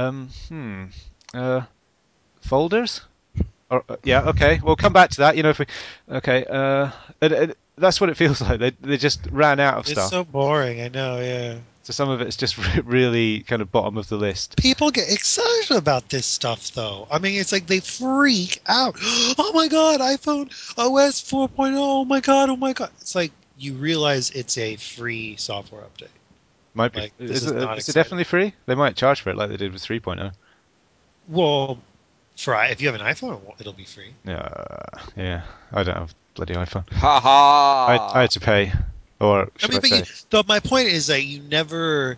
Folders. Yeah. Okay. We'll come back to that. If we. Okay. That's what it feels like. They just ran out of It's stuff. so boring. I know. Yeah. So some of it's just really kind of bottom of the list. People get excited about this stuff, though. I mean, it's like they freak out. Oh my god, iPhone OS 4.0. Oh my god, oh my god. It's like you realize it's a free software update. Might be. Like this is not Is it exciting. definitely free? They might charge for it like they did with 3.0. Well, if you have an iPhone, it'll be free. Yeah. I don't have a bloody iPhone. Ha I ha! had to pay, or I should mean, I say? my point is that you never.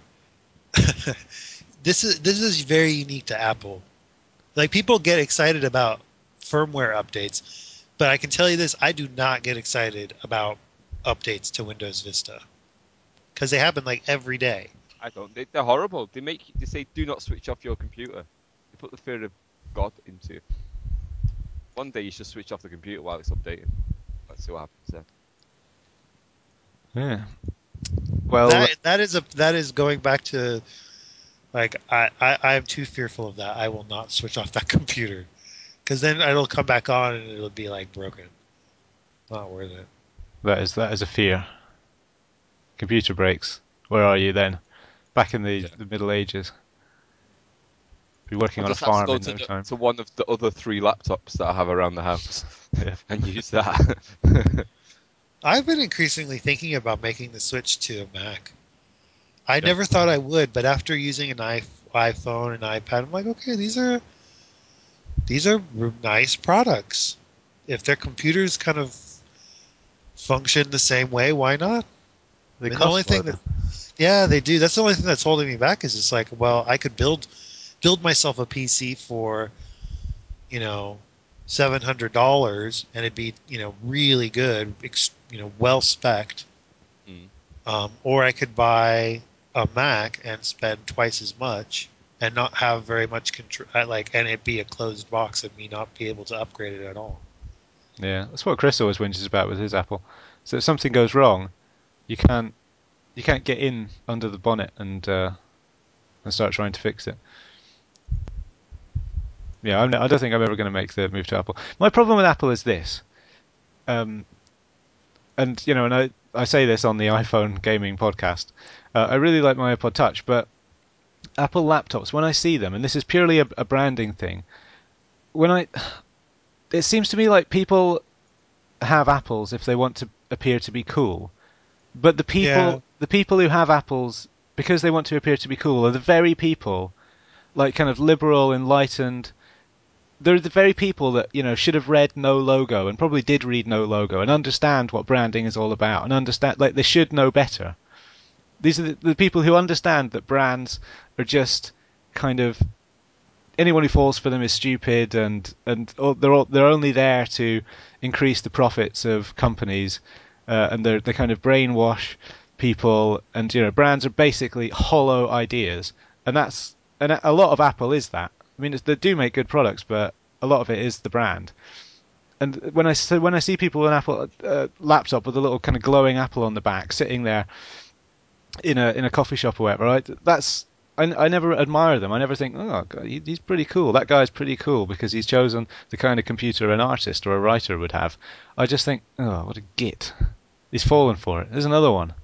This is very unique to Apple. Like people get excited about firmware updates, but I can tell you this: I do not get excited about updates to Windows Vista because they happen like every day. I don't. They're horrible. They say do not switch off your computer. They put the fear of God into you. One day you should switch off the computer while it's updating. Let's see what happens there. Yeah. Well, That is going back to like I'm too fearful of that. I will not switch off that computer because then it'll come back on and it'll be like broken. Not worth it. that is a fear. Computer breaks. Where are you then? Back in Yeah. the Middle Ages. Be working I'll on a just have to farm go in no time. to one of the other 3 laptops that I have around the house Yeah. and use that. I've been increasingly thinking about making the switch to a Mac. I Yeah. never thought I would, but after using an iPhone and iPad, I'm like, okay, these are nice products. If their computers kind of function the same way, why not? They I mean, the only cost more thing though. that, yeah, they do. That's the only thing that's holding me back is it's like, well, I could build myself a PC for, you know, $700 and it'd be, really good, well spec'd. Mm. Or I could buy a Mac and spend twice as much and not have very much control, and it be a closed box and me not be able to upgrade it at all. Yeah, that's what Chris always whinges about with his Apple. So if something goes wrong, you can't you can't get in under the bonnet and start trying to fix it. Yeah, I don't think I'm ever going to make the move to Apple. My problem with Apple is this, um, and I say this on the iPhone gaming podcast. I really like my iPod Touch, but Apple laptops, when I see them, and this is purely a branding thing, when it seems to me like people have Apples if they want to appear to be cool. But Yeah, the people who have apples because they want to appear to be cool are the very people, like kind of liberal, enlightened. They're the very people that should have read No Logo and probably did read No Logo and understand what branding is all about and understand like they should know better. These are the people who understand that brands are just kind of anyone who falls for them is stupid and they're only there to increase the profits of companies and they kind of brainwash people and brands are basically hollow ideas and a lot of Apple is that. I mean they do make good products but a lot of it is the brand. And when I see people with an Apple laptop with a little kind of glowing apple on the back sitting there in a coffee shop or whatever, right? I never admire them. I never think, oh, God, he's pretty cool. That guy's pretty cool because he's chosen the kind of computer an artist or a writer would have. I just think, oh, what a git. He's fallen for it. There's another one.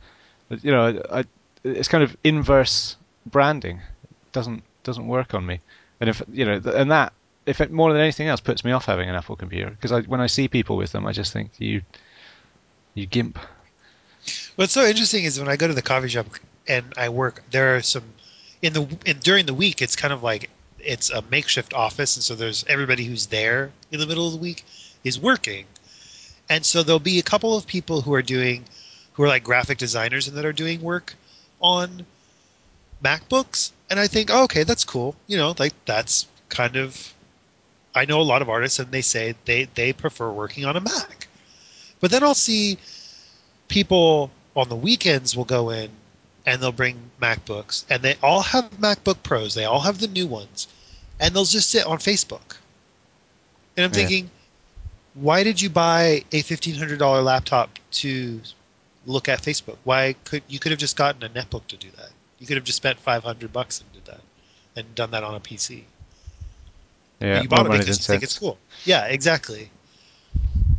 It's kind of inverse branding. It doesn't work on me. And if and that if it more than anything else puts me off having an Apple computer because when I see people with them, I just think you gimp. what's so interesting is when I go to the coffee shop and I work, there are some during the week. It's kind of like it's a makeshift office, and so there's everybody who's there in the middle of the week is working, and so there'll be a couple of people who are like graphic designers and that are doing work on MacBooks, and I think, oh, okay, that's cool. Like that's kind of I know a lot of artists, and they say they prefer working on a Mac. But then I'll see people on the weekends will go in and they'll bring MacBooks, and they all have MacBook Pros. They all have the new ones, and they'll just sit on Facebook. And I'm Yeah. thinking, why did you buy a $1,500 laptop to look at Facebook? You could have just gotten a netbook to do that. You could have just spent $500 and did that, and done that on a PC. But Yeah, you more bought it money because than you think it's sense. cool. Yeah, exactly.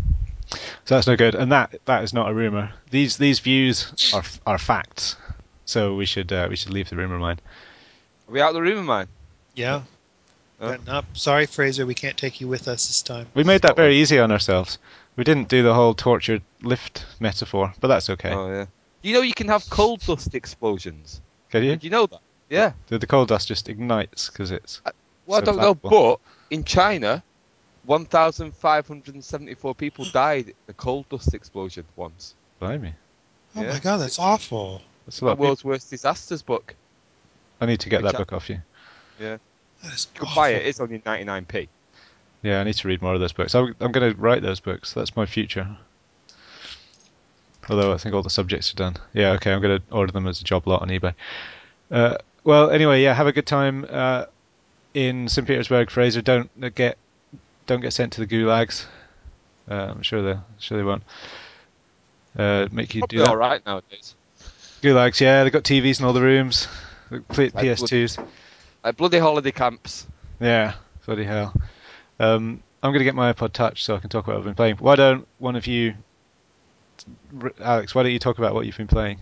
So that's no good, and that is not a rumor. These views are facts. So we should leave the room, remind. Are we out of the room, am I? Yeah. Huh? Sorry, Fraser, we can't take you with us this time. We made that Scotland. very easy on ourselves. We didn't do the whole tortured lift metaphor, but that's okay. Oh yeah. You know you can have coal dust explosions. Can you? Did you know that? Yeah. The coal dust just ignites because it's Well, I so don't know, flammable. but in China, 1,574 people died in a coal dust explosion once. Blimey. Oh Yeah. my god, that's awful. That's a In my lot of people. World's Worst Disasters book. I need to get which that book off you. Yeah. That is You could awful. buy it. It's only 99p. Yeah, I need to read more of those books. I'm going to write those books. That's my future. Although I think all the subjects are done. Yeah, okay, I'm going to order them as a job lot on eBay. Well, anyway, yeah, have a good time in St. Petersburg, Fraser. Don't get sent to the gulags. I'm sure they won't make you do Probably that. all right nowadays. Gulags, yeah, they've got TVs in all the rooms. Like PS2s. Like bloody holiday camps. Yeah, bloody hell. I'm going to get my iPod Touch so I can talk about what I've been playing. Why don't one of you, Alex, why don't you talk about what you've been playing?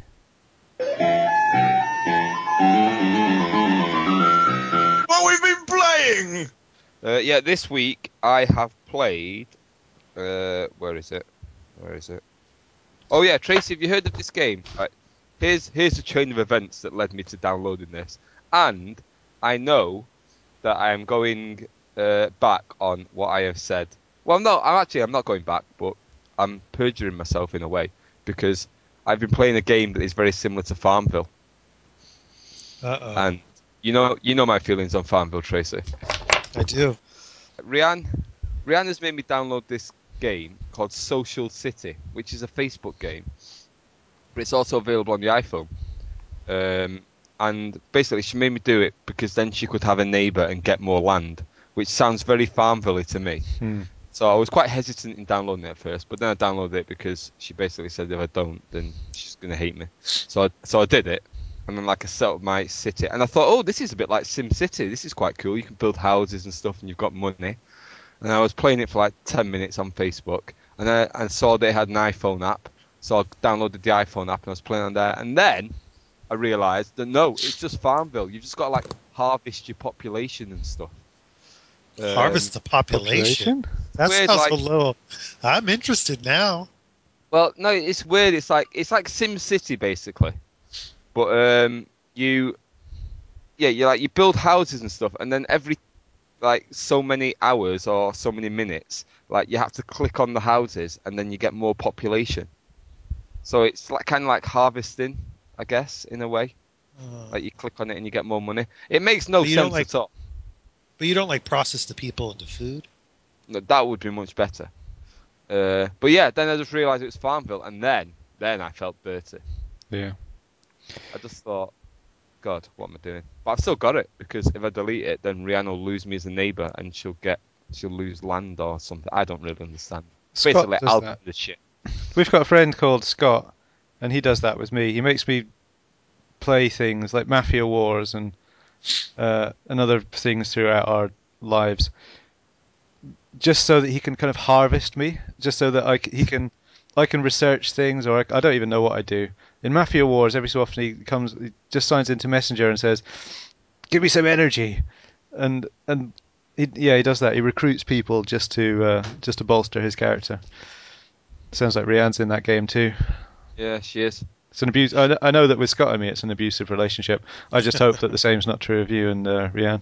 What we've been playing! Yeah, this week I have played. Where is it? Where is it? Oh yeah, Tracy, have you heard of this game? Right. Here's the chain of events that led me to downloading this, and I know that I am going back on what I have said. Well, no, I'm not going back, but I'm perjuring myself in a way because I've been playing a game that is very similar to Farmville, Uh-oh. and you know my feelings on Farmville, Tracy. I do. Rihanna has made me download this game called Social City, which is a Facebook game, but it's also available on the iPhone. And basically, she made me do it because then she could have a neighbour and get more land, which sounds very Farmville to me. So I was quite hesitant in downloading it at first, but then I downloaded it because she basically said if I don't, then she's gonna hate me. So I did it, and then like I set up my city, and I thought, oh, this is a bit like Sim City. This is quite cool. You can build houses and stuff, and you've got money. And I was playing it for like 10 minutes on Facebook, and I saw they had an iPhone app, so I downloaded the iPhone app and I was playing on there, and then I realised that no, it's just Farmville. You've just got to like harvest your population and stuff. Harvest the population. That Weird, sounds like, a little. I'm interested now. well, no, it's weird. It's like Sim City basically, but you you build houses and stuff, and then every like so many hours or so many minutes, like you have to click on the houses, and then you get more population. So it's like kind of like harvesting, I guess, in a way. Like you click on it and you get more money. It makes no But you don't sense like- at all. But you don't like process the people into food? No, that would be much better. But yeah, then I just realised it was Farmville, and then I felt dirty. Yeah. I just thought, God, what am I doing? But I've still got it because if I delete it, then Rihanna will lose me as a neighbour, and she'll lose land or something. I don't really understand. Scott Basically, does I'll that. do the shit. We've got a friend called Scott, and he does that with me. He makes me play things like Mafia Wars and other things throughout our lives, just so that he can kind of harvest me, just so that I can research things, or I don't even know what I do. In Mafia Wars, every so often he just signs into Messenger and says, "Give me some energy," and he does that. He recruits people just to bolster his character. Sounds like Rianne's in that game too. Yeah, she is. It's an abuse. I know that with Scott and me, it's an abusive relationship. I just hope that the same's not true of you and Rianne.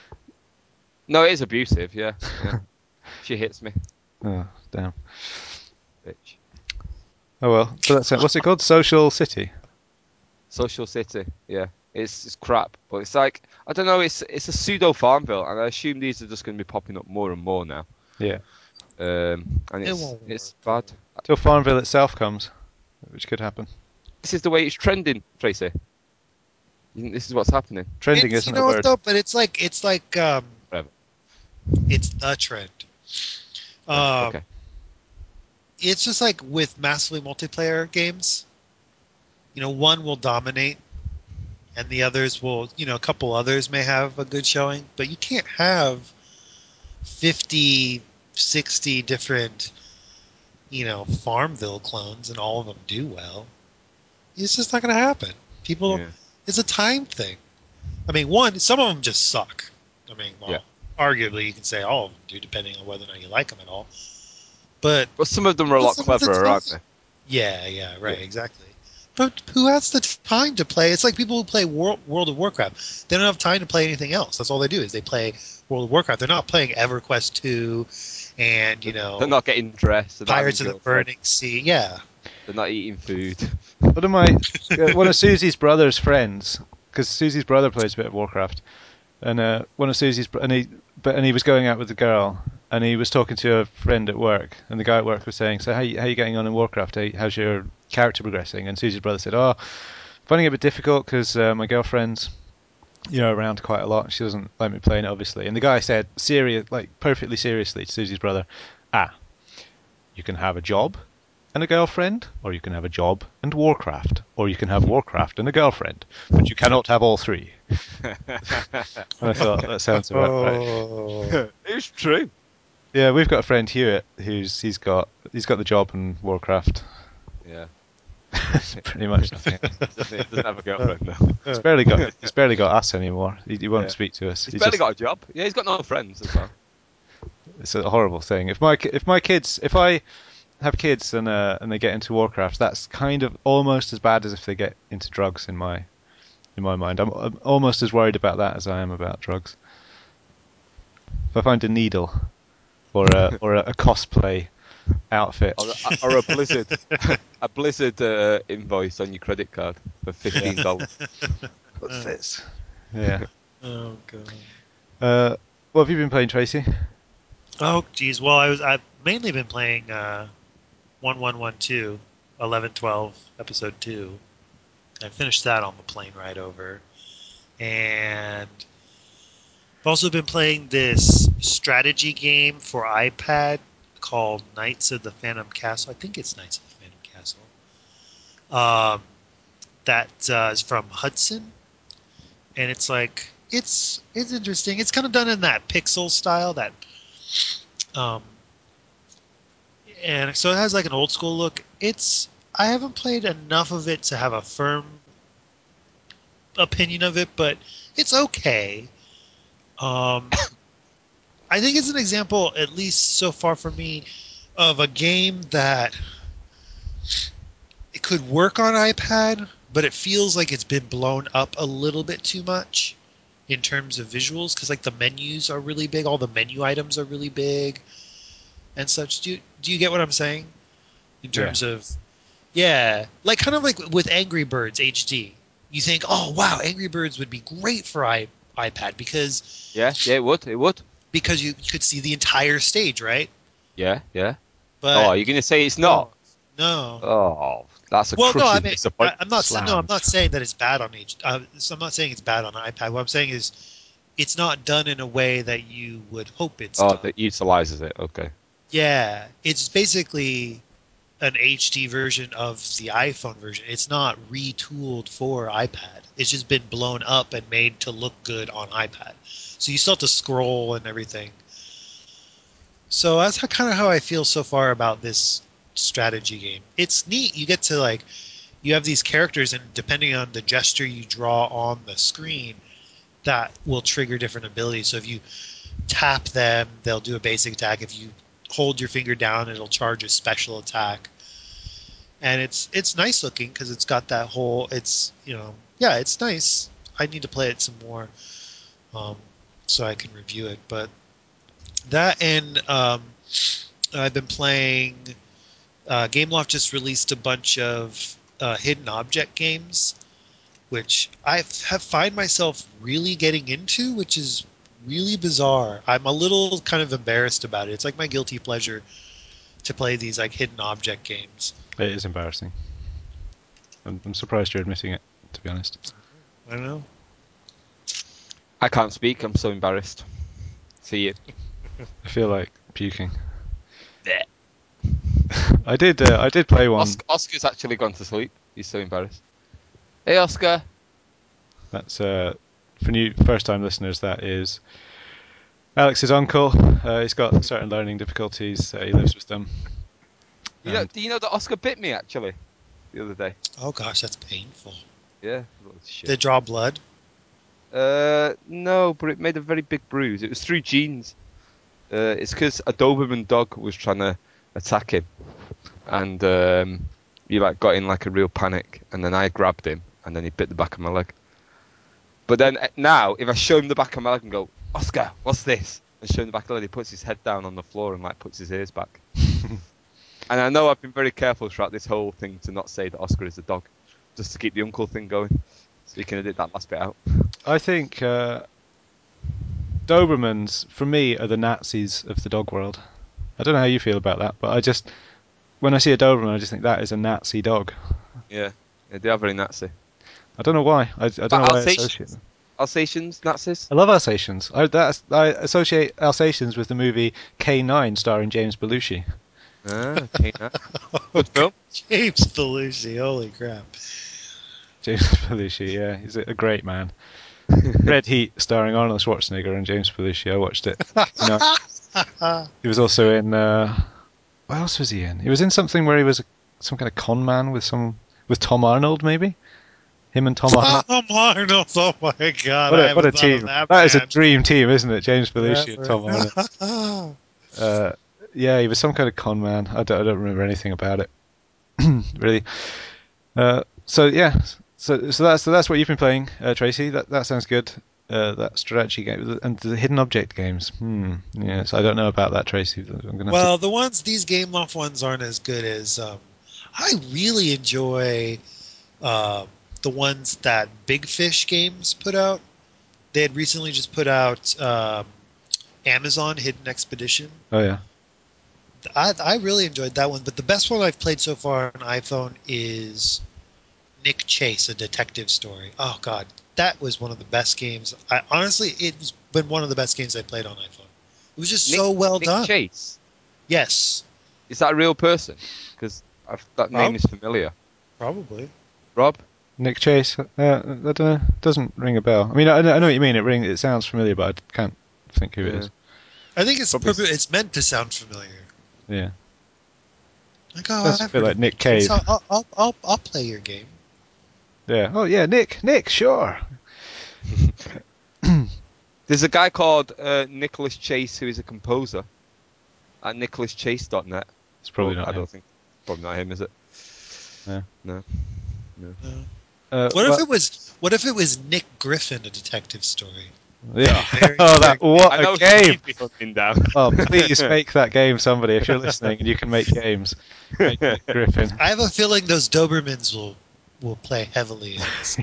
No, it is abusive. Yeah. She hits me, Oh, damn. bitch. Oh well. But that's it. What's it called? Social City. Social City. Yeah, it's crap, but it's like I don't know. It's a pseudo Farmville, and I assume these are just going to be popping up more and more now. Yeah. And It it's won't it's work, bad. Till Farmville itself comes, which could happen. This is the way it's trending, Tracy. You think this is what's happening? Trending It's, isn't a word. though, but it's like Whatever. it's the trend. Right, Um, okay. it's just like with massively multiplayer games. One will dominate, and the others will. A couple others may have a good showing, but you can't have 50, 60 different, Farmville clones and all of them do well. It's just not going to happen. People, Yeah. it's a time thing. I mean, some of them just suck. I mean, well, Yeah. arguably you can say all of them do, depending on whether or not you like them at all. But But some of them are a lot some of the cleverer, aren't time- they? yeah, right, Yeah. exactly. But who has the time to play? It's like people who play World of Warcraft. They don't have time to play anything else. That's all they do is they play World of Warcraft. They're not playing EverQuest 2 and, They're not getting dressed. They're not having Pirates of the girlfriends. Burning Sea. Yeah. They're not eating food. One of Susie's brother's friends, because Susie's brother plays a bit of Warcraft, and one of Susie's and he was going out with the girl, and he was talking to a friend at work, and the guy at work was saying, "So how you getting on in Warcraft? How's your character progressing?" And Susie's brother said, "Oh, finding it a bit difficult because my girlfriend's around quite a lot. She doesn't like me playing it, obviously." And the guy said, perfectly seriously to Susie's brother, you can have a job and a girlfriend, or you can have a job and Warcraft, or you can have Warcraft and a girlfriend, but you cannot have all three." And I thought that sounds about right. Oh. It's true. Yeah, we've got a friend Hewitt he's got the job in Warcraft. Yeah. Pretty much nothing else. Doesn't have a girlfriend though. He's barely got us anymore. He won't Yeah. speak to us. He's barely got a job. Yeah, he's got no friends as well. It's a horrible thing. If I have kids and they get into Warcraft, that's kind of almost as bad as if they get into drugs in my mind. I'm almost as worried about that as I am about drugs. If I find a needle or a cosplay outfit, Or a Blizzard, a Blizzard invoice on your credit card for $15. what's this? Yeah. Oh god. What have you been playing, Tracy? Oh geez. Well, I've mainly been playing 1112, 1112 episode 2. I finished that on the plane ride over, and I've also been playing this strategy game for iPad called Knights of the Phantom Castle. I think it's Knights of the Phantom Castle. Um, that is from Hudson, and it's like it's interesting. It's kind of done in that pixel style, that um, and so it has like an old school look. I haven't played enough of it to have a firm opinion of it, but it's okay. Um, I think it's an example, at least so far for me, of a game that it could work on iPad, but it feels like it's been blown up a little bit too much in terms of visuals, because like the menus are really big, all the menu items are really big and such. Do you get what I'm saying? In Yeah. terms of, yeah, like kind of like with Angry Birds HD. You think, oh wow, Angry Birds would be great for iPad because Yeah, it would. It would. you could see the entire stage, right? Yeah, yeah. Oh, But are you going to say it's no, not? no. Oh, that's a Well, no, I crushing mean, disappointment. I'm not. No, I'm Slammed. not saying that it's bad on so I'm not saying it's bad on iPad. What I'm saying is, it's not done in a way that you would hope it's Oh, done. that utilizes it. Okay. Yeah, it's basically an HD version of the iPhone version. It's not retooled for iPad. It's just been blown up and made to look good on iPad. So you still have to scroll and everything. So that's kind of how I feel so far about this strategy game. It's neat. You get to like you have these characters, and depending on the gesture you draw on the screen, that will trigger different abilities. So if you tap them, they'll do a basic attack. If you hold your finger down, it'll charge a special attack. And it's nice looking because it's got that whole. It's yeah, it's nice. I need to play it some more, um, so I can review it. But that and I've been playing. Gameloft just released a bunch of hidden object games, which I have find myself really getting into, which is really bizarre. I'm a little kind of embarrassed about it. It's like my guilty pleasure to play these like hidden object games. It is embarrassing. I'm surprised you're admitting it, to be honest. I don't know. I can't speak. I'm so embarrassed. See you. I feel like puking. I did play one. Oscar's actually gone to sleep. He's so embarrassed. Hey, Oscar. That's for new first-time listeners. That is Alex's uncle. He's got certain learning difficulties. He lives with them. Do you know that Oscar bit me actually the other day? Oh gosh, that's painful. Yeah, loads of shit. They draw blood. No, but it made a very big bruise. It was through genes. It's because a Doberman dog was trying to attack him, and he like got in like a real panic, and then I grabbed him, and then he bit the back of my leg. But then now, if I show him the back of my leg and go, Oscar, what's this? And show him the back of the leg, he puts his head down on the floor and like puts his ears back. And I know I've been very careful throughout this whole thing to not say that Oscar is a dog, just to keep the uncle thing going, so you can edit that last bit out. I think Dobermans, for me, are the Nazis of the dog world. I don't know how you feel about that, but when I see a Doberman, I just think that is a Nazi dog. Yeah, they are very Nazi. I don't know why. I don't know why I associate them. Alsatians, Nazis? I love Alsatians. I associate Alsatians with the movie K9 starring James Belushi. Ah, okay. Good film. James Belushi, holy crap. James Belushi, yeah, he's a great man. Red Heat starring Arnold Schwarzenegger and James Belushi. I watched it. He was also in. What else was he in? He was in something where he was some kind of con man with Tom Arnold, maybe. Him and Tom Arnold. Tom Arnold, oh my god. What a team! That is a dream team, isn't it? James Belushi and Tom Arnold. Yeah, he was some kind of con man. I don't remember anything about it, really. So yeah, so that's what you've been playing, Tracy. That sounds good. That strategy game and the hidden object games. Yes, I don't know about that, Tracy. These Game Loft ones aren't as good as. I really enjoy the ones that Big Fish Games put out. They had recently just put out Amazon Hidden Expedition. Oh yeah. I really enjoyed that one, but the best one I've played so far on iPhone is Nick Chase, a detective story. Oh god, that was one of the best games. Honestly, it's been one of the best games I played on iPhone. It was just so well done. Nick Chase? Yes. Is that a real person? Because that name is familiar. Probably. Rob? Nick Chase? I don't know. Doesn't ring a bell. I mean, I know what you mean. It sounds familiar, but I can't think who it is. I think it's meant to sound familiar. Yeah. Like, Sounds a bit like Nick Cave. I'll play your game. Yeah. Oh yeah, Nick, sure. There's a guy called Nicholas Chase who is a composer at nicholaschase.net. It's probably not. I don't think. Probably not him, is it? No. What if it was Nick Griffin, a detective story? Yeah. What a game! Down. Oh, please make that game, somebody, if you're listening and you can make games. Make Nick Griffin. I have a feeling those Dobermans will play heavily in this.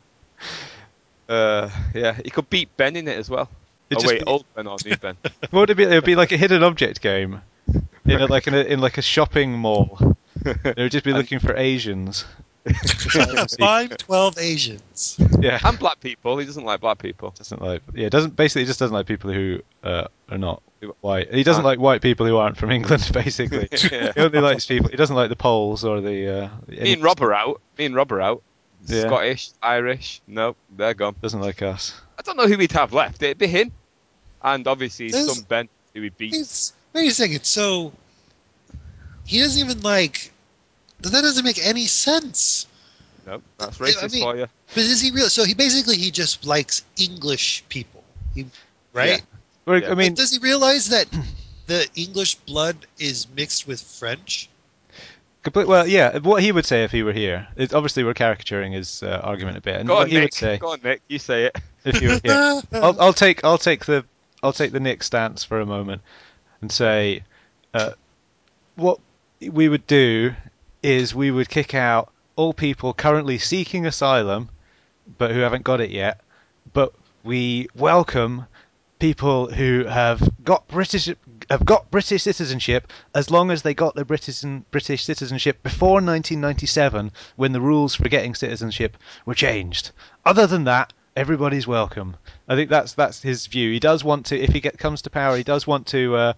Yeah, he could beat Ben in it as well. Old Ben or new Ben. What would it be? It would be like a hidden object game, in a shopping mall. They would just be looking for Asians. Find 12 Asians. Yeah, and black people. He doesn't like black people. Just doesn't like people who are not white. He doesn't like white people who aren't from England. Basically, Yeah. he only likes people. He doesn't like the Poles or the. Me and Rob are out. Yeah. Scottish, Irish. Nope, they're gone. Doesn't like us. I don't know who we'd have left. It'd be him, and obviously some Ben who he beats. Wait a second. So he doesn't even like. That doesn't make any sense. Nope, that's racist for you. But is he real? So he just likes English people, right? Yeah. I mean, does he realize that the English blood is mixed with French? Well, yeah. What he would say if he were here, obviously we're caricaturing his argument a bit. And Go on, Nick. Go on, Nick. You say it. If you were here, I'll take the Nick stance for a moment and say, what we would do is we would kick out all people currently seeking asylum, but who haven't got it yet. But we welcome people who have got British citizenship as long as they got their British citizenship before 1997, when the rules for getting citizenship were changed. Other than that, everybody's welcome. I think that's his view. He does want to, if he comes to power, he does want to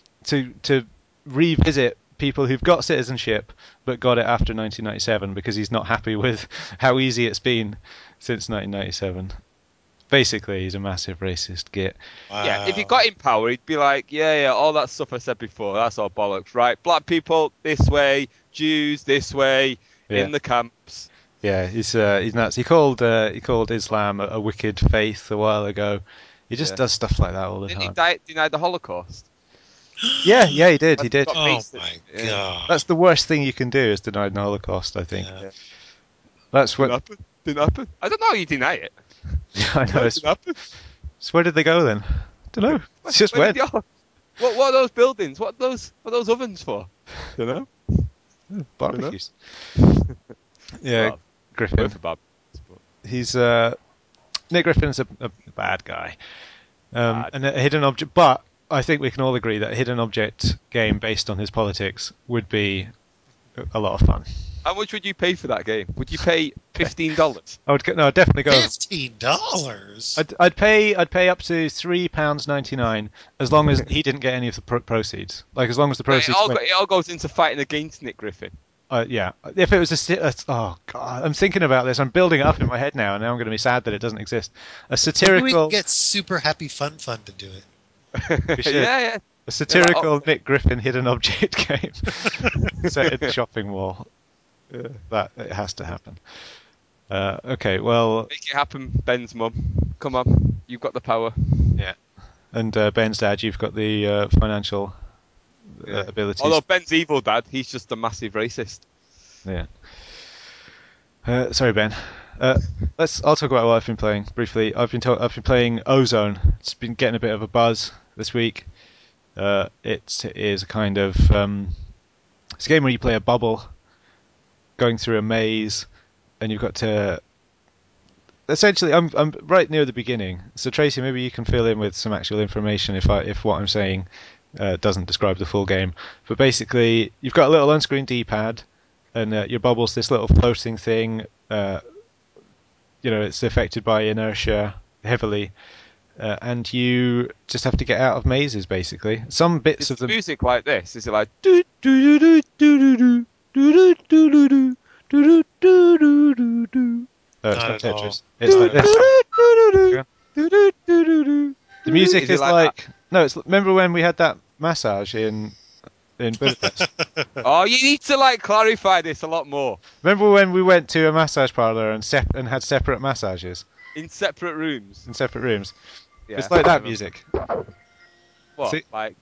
revisit people who've got citizenship but got it after 1997, because he's not happy with how easy it's been since 1997. Basically, he's a massive racist git. Wow. Yeah, if he got in power, he'd be like, yeah, all that stuff I said before, that's all bollocks, right? Black people this way, Jews this way, in the camps. Yeah, he's nuts. He called Islam a wicked faith a while ago. He just Yeah. does stuff like that all the Didn't he time. deny the Holocaust? Yeah, he did. He Has he did. got Oh mates that- my yeah. god. That's the worst thing you can do is deny the Holocaust. I think Yeah. that's Didn't what. happen. Didn't happen. I don't know how you deny it. Yeah, I No, know. it didn't happen. So where did they go then? Don't know. It's just Where went. did y'all? What are those buildings? What are those ovens for? Don't know. Barbecues. Yeah, Well, Griffin. both are bad. But He's Nick Griffin's a bad guy. bad. And a hidden object, but I think we can all agree that a hidden object game based on his politics would be a lot of fun. How much would you pay for that game? Would you pay $15? I'd definitely go. $15. I'd pay up to £3.99 as long as he didn't get any of the proceeds. Like as long as the But proceeds went. it all goes into fighting against Nick Griffin. Yeah, if it was oh god, I'm thinking about this. I'm building it up in my head now, and now I'm going to be sad that it doesn't exist. A Maybe we satirical, can get Super Happy Fun to do it. We should. Yeah. a satirical oh. Nick Griffin hidden object game set in the shopping mall. Yeah. That it has to happen. Okay, well, Make it happen, Ben's mum. Come on, you've got the power. yeah, and Ben's dad, you've got the financial Yeah. abilities. Although Ben's evil dad, he's just a massive racist. Yeah. Sorry, Ben. I'll talk about what I've been playing briefly. I've been playing Ozone. It's been getting a bit of a buzz this week. It is a kind of it's a game where you play a bubble, going through a maze, and you've got to. Essentially, I'm right near the beginning. So Tracy, maybe you can fill in with some actual information if what I'm saying doesn't describe the full game. But basically, you've got a little on-screen D-pad, and your bubble's this little floating thing. It's affected by inertia heavily, and you just have to get out of mazes. Basically, some bits Is of the the music like this? Is it like do do do do do do do do do do do do do do do? it's Not not at all. Tetris. It's like this. The music Is it is like that? like no. It's remember when we had that massage in Budapest. Oh, you need to like clarify this a lot more. Remember when we went to a massage parlor and had separate massages In separate rooms. in separate rooms? Yeah. It's like I that remember. music. What? See? Like?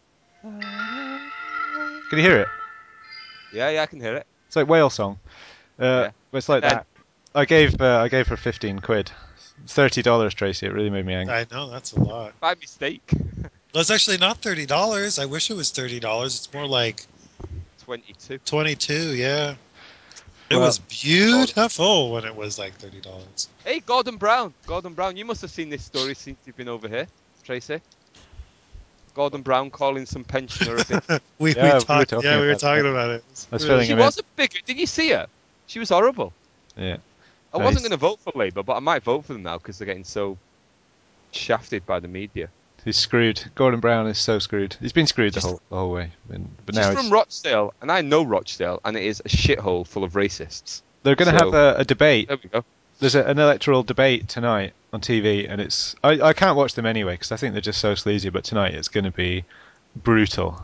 Can you hear it? Yeah, I can hear it. It's like whale song. Yeah. But it's like And then- that. I gave her £15. $30, Tracy. It really made me angry. I know, that's a lot. By mistake. Well, it's actually not $30. I wish it was $30. It's more like 22. 22, yeah. It Well- was beautiful when it was like $30. Hey, Gordon Brown. Gordon Brown, you must have seen this story since you've been over here, Tracy. Gordon Brown calling some pensioner a bitch. we Yeah, we were talked. talking Yeah, we were about talking that. about it. I was feeling She him in. was a bigot. Did you see her? She was horrible. Yeah. I No, wasn't he's- going to vote for Labour, but I might vote for them now because they're getting so shafted by the media. He's screwed. Gordon Brown is so screwed. He's been screwed the whole way. But She's now from Rochdale, and I know Rochdale, and it is a shithole full of racists. they're going to have a debate. There we go. There's an electoral debate tonight on TV, and I can't watch them anyway because I think they're just so sleazy. But tonight it's going to be brutal.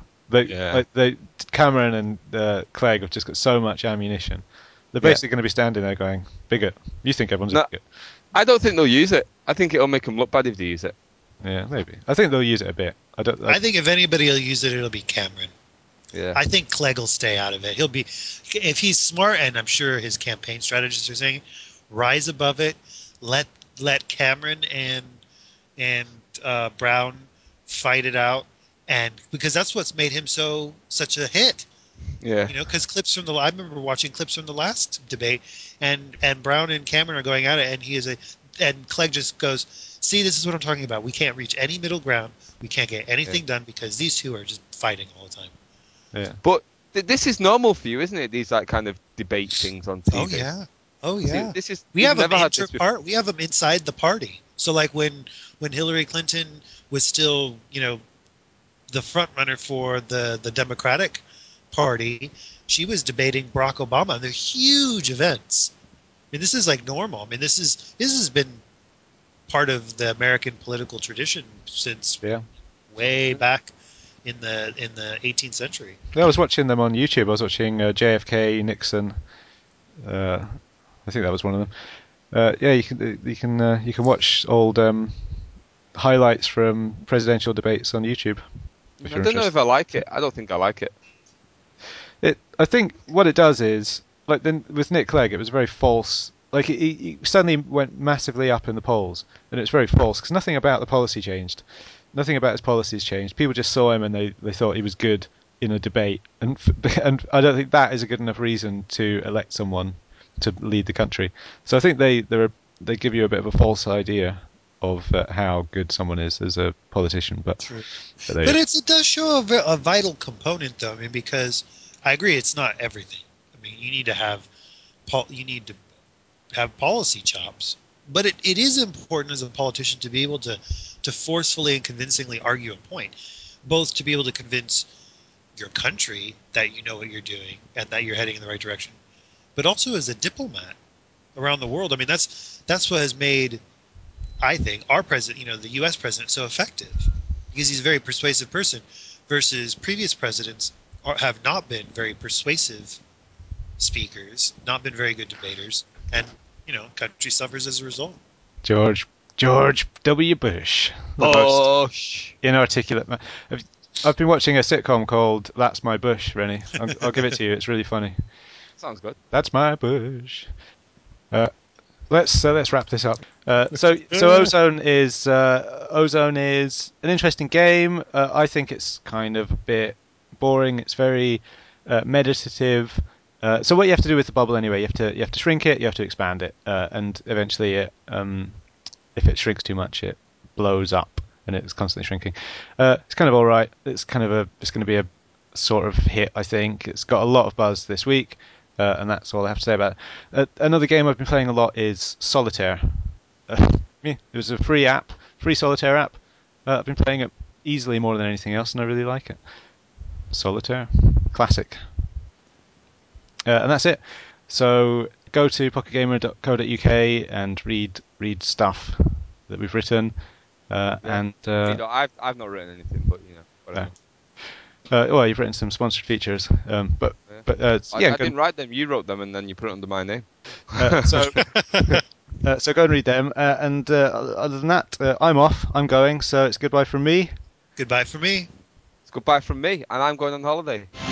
Cameron and Clegg have just got so much ammunition. They're basically going to be standing there going, "Bigot, you think everyone's a bigot?" I don't think they'll use it. I think it'll make them look bad if they use it. Yeah, maybe. I think they'll use it a bit. I think if anybody will use it, it'll be Cameron. Yeah. I think Clegg will stay out of it. He'll be, if he's smart, and I'm sure his campaign strategists are saying, rise above it. Let Cameron and Brown fight it out, and because that's what's made him such a hit. Yeah. You know, because I remember watching clips from the last debate, and Brown and Cameron are going at it, and Clegg just goes, "See, this is what I'm talking about. We can't reach any middle ground. We can't get anything done because these two are just fighting all the time." Yeah. But this is normal for you, isn't it? These like kind of debate things on TV. Oh yeah. See, We we've have them never had this before. We have them inside the party. So like when Hillary Clinton was still, the front runner for the Democratic Party, she was debating Barack Obama, and they're huge events. I mean, this is like normal. I mean, this has been part of the American political tradition since way back in the 18th century. I was watching them on YouTube. I was watching JFK, Nixon, I think that was one of them. Yeah, you can watch old highlights from presidential debates on YouTube if I you're don't know interested. if I like it. I don't think I like it. I think what it does is, like then with Nick Clegg, it was very false. Like he suddenly went massively up in the polls, and it's very false because nothing about the policy changed. Nothing about his policies changed. People just saw him and they thought he was good in a debate, and and I don't think that is a good enough reason to elect someone to lead the country. So I think they give you a bit of a false idea of how good someone is as a politician, True. but But it does show a vital component, though. I mean, because I agree, it's not everything. I mean, you need to have policy chops, but it is important as a politician to be able to forcefully and convincingly argue a point, both to be able to convince your country that you know what you're doing and that you're heading in the right direction, but also as a diplomat around the world. I mean, that's what has made, I think, our president, the U.S. president, so effective, because he's a very persuasive person, versus previous presidents have not been very persuasive speakers, not been very good debaters, and country suffers as a result. George W. Bush, the most Bush. inarticulate man. I've been watching a sitcom called That's My Bush, Rennie. I'll give it to you. It's really funny. Sounds good. That's my Bush. Uh, let's wrap this up. So Ozone is an interesting game. I think it's kind of a bit boring. It's very meditative. So what you have to do with the bubble anyway, you have to shrink it, you have to expand it, and eventually if it shrinks too much, it blows up and it's constantly shrinking. It's kind of all right. It's going to be a sort of hit, I think. It's got a lot of buzz this week. And that's all I have to say about it. Another game I've been playing a lot is Solitaire. It was a free Solitaire app. I've been playing it easily more than anything else, and I really like it. Solitaire, classic. And that's it. So go to pocketgamer.co.uk and read stuff that we've written. And I've not written anything, but whatever. well, you've written some sponsored features, but I didn't write them. You wrote them, and then you put it under my name. So go and read them. And other than that, I'm off. I'm going. So it's goodbye from me. Goodbye for me. It's goodbye from me, and I'm going on holiday.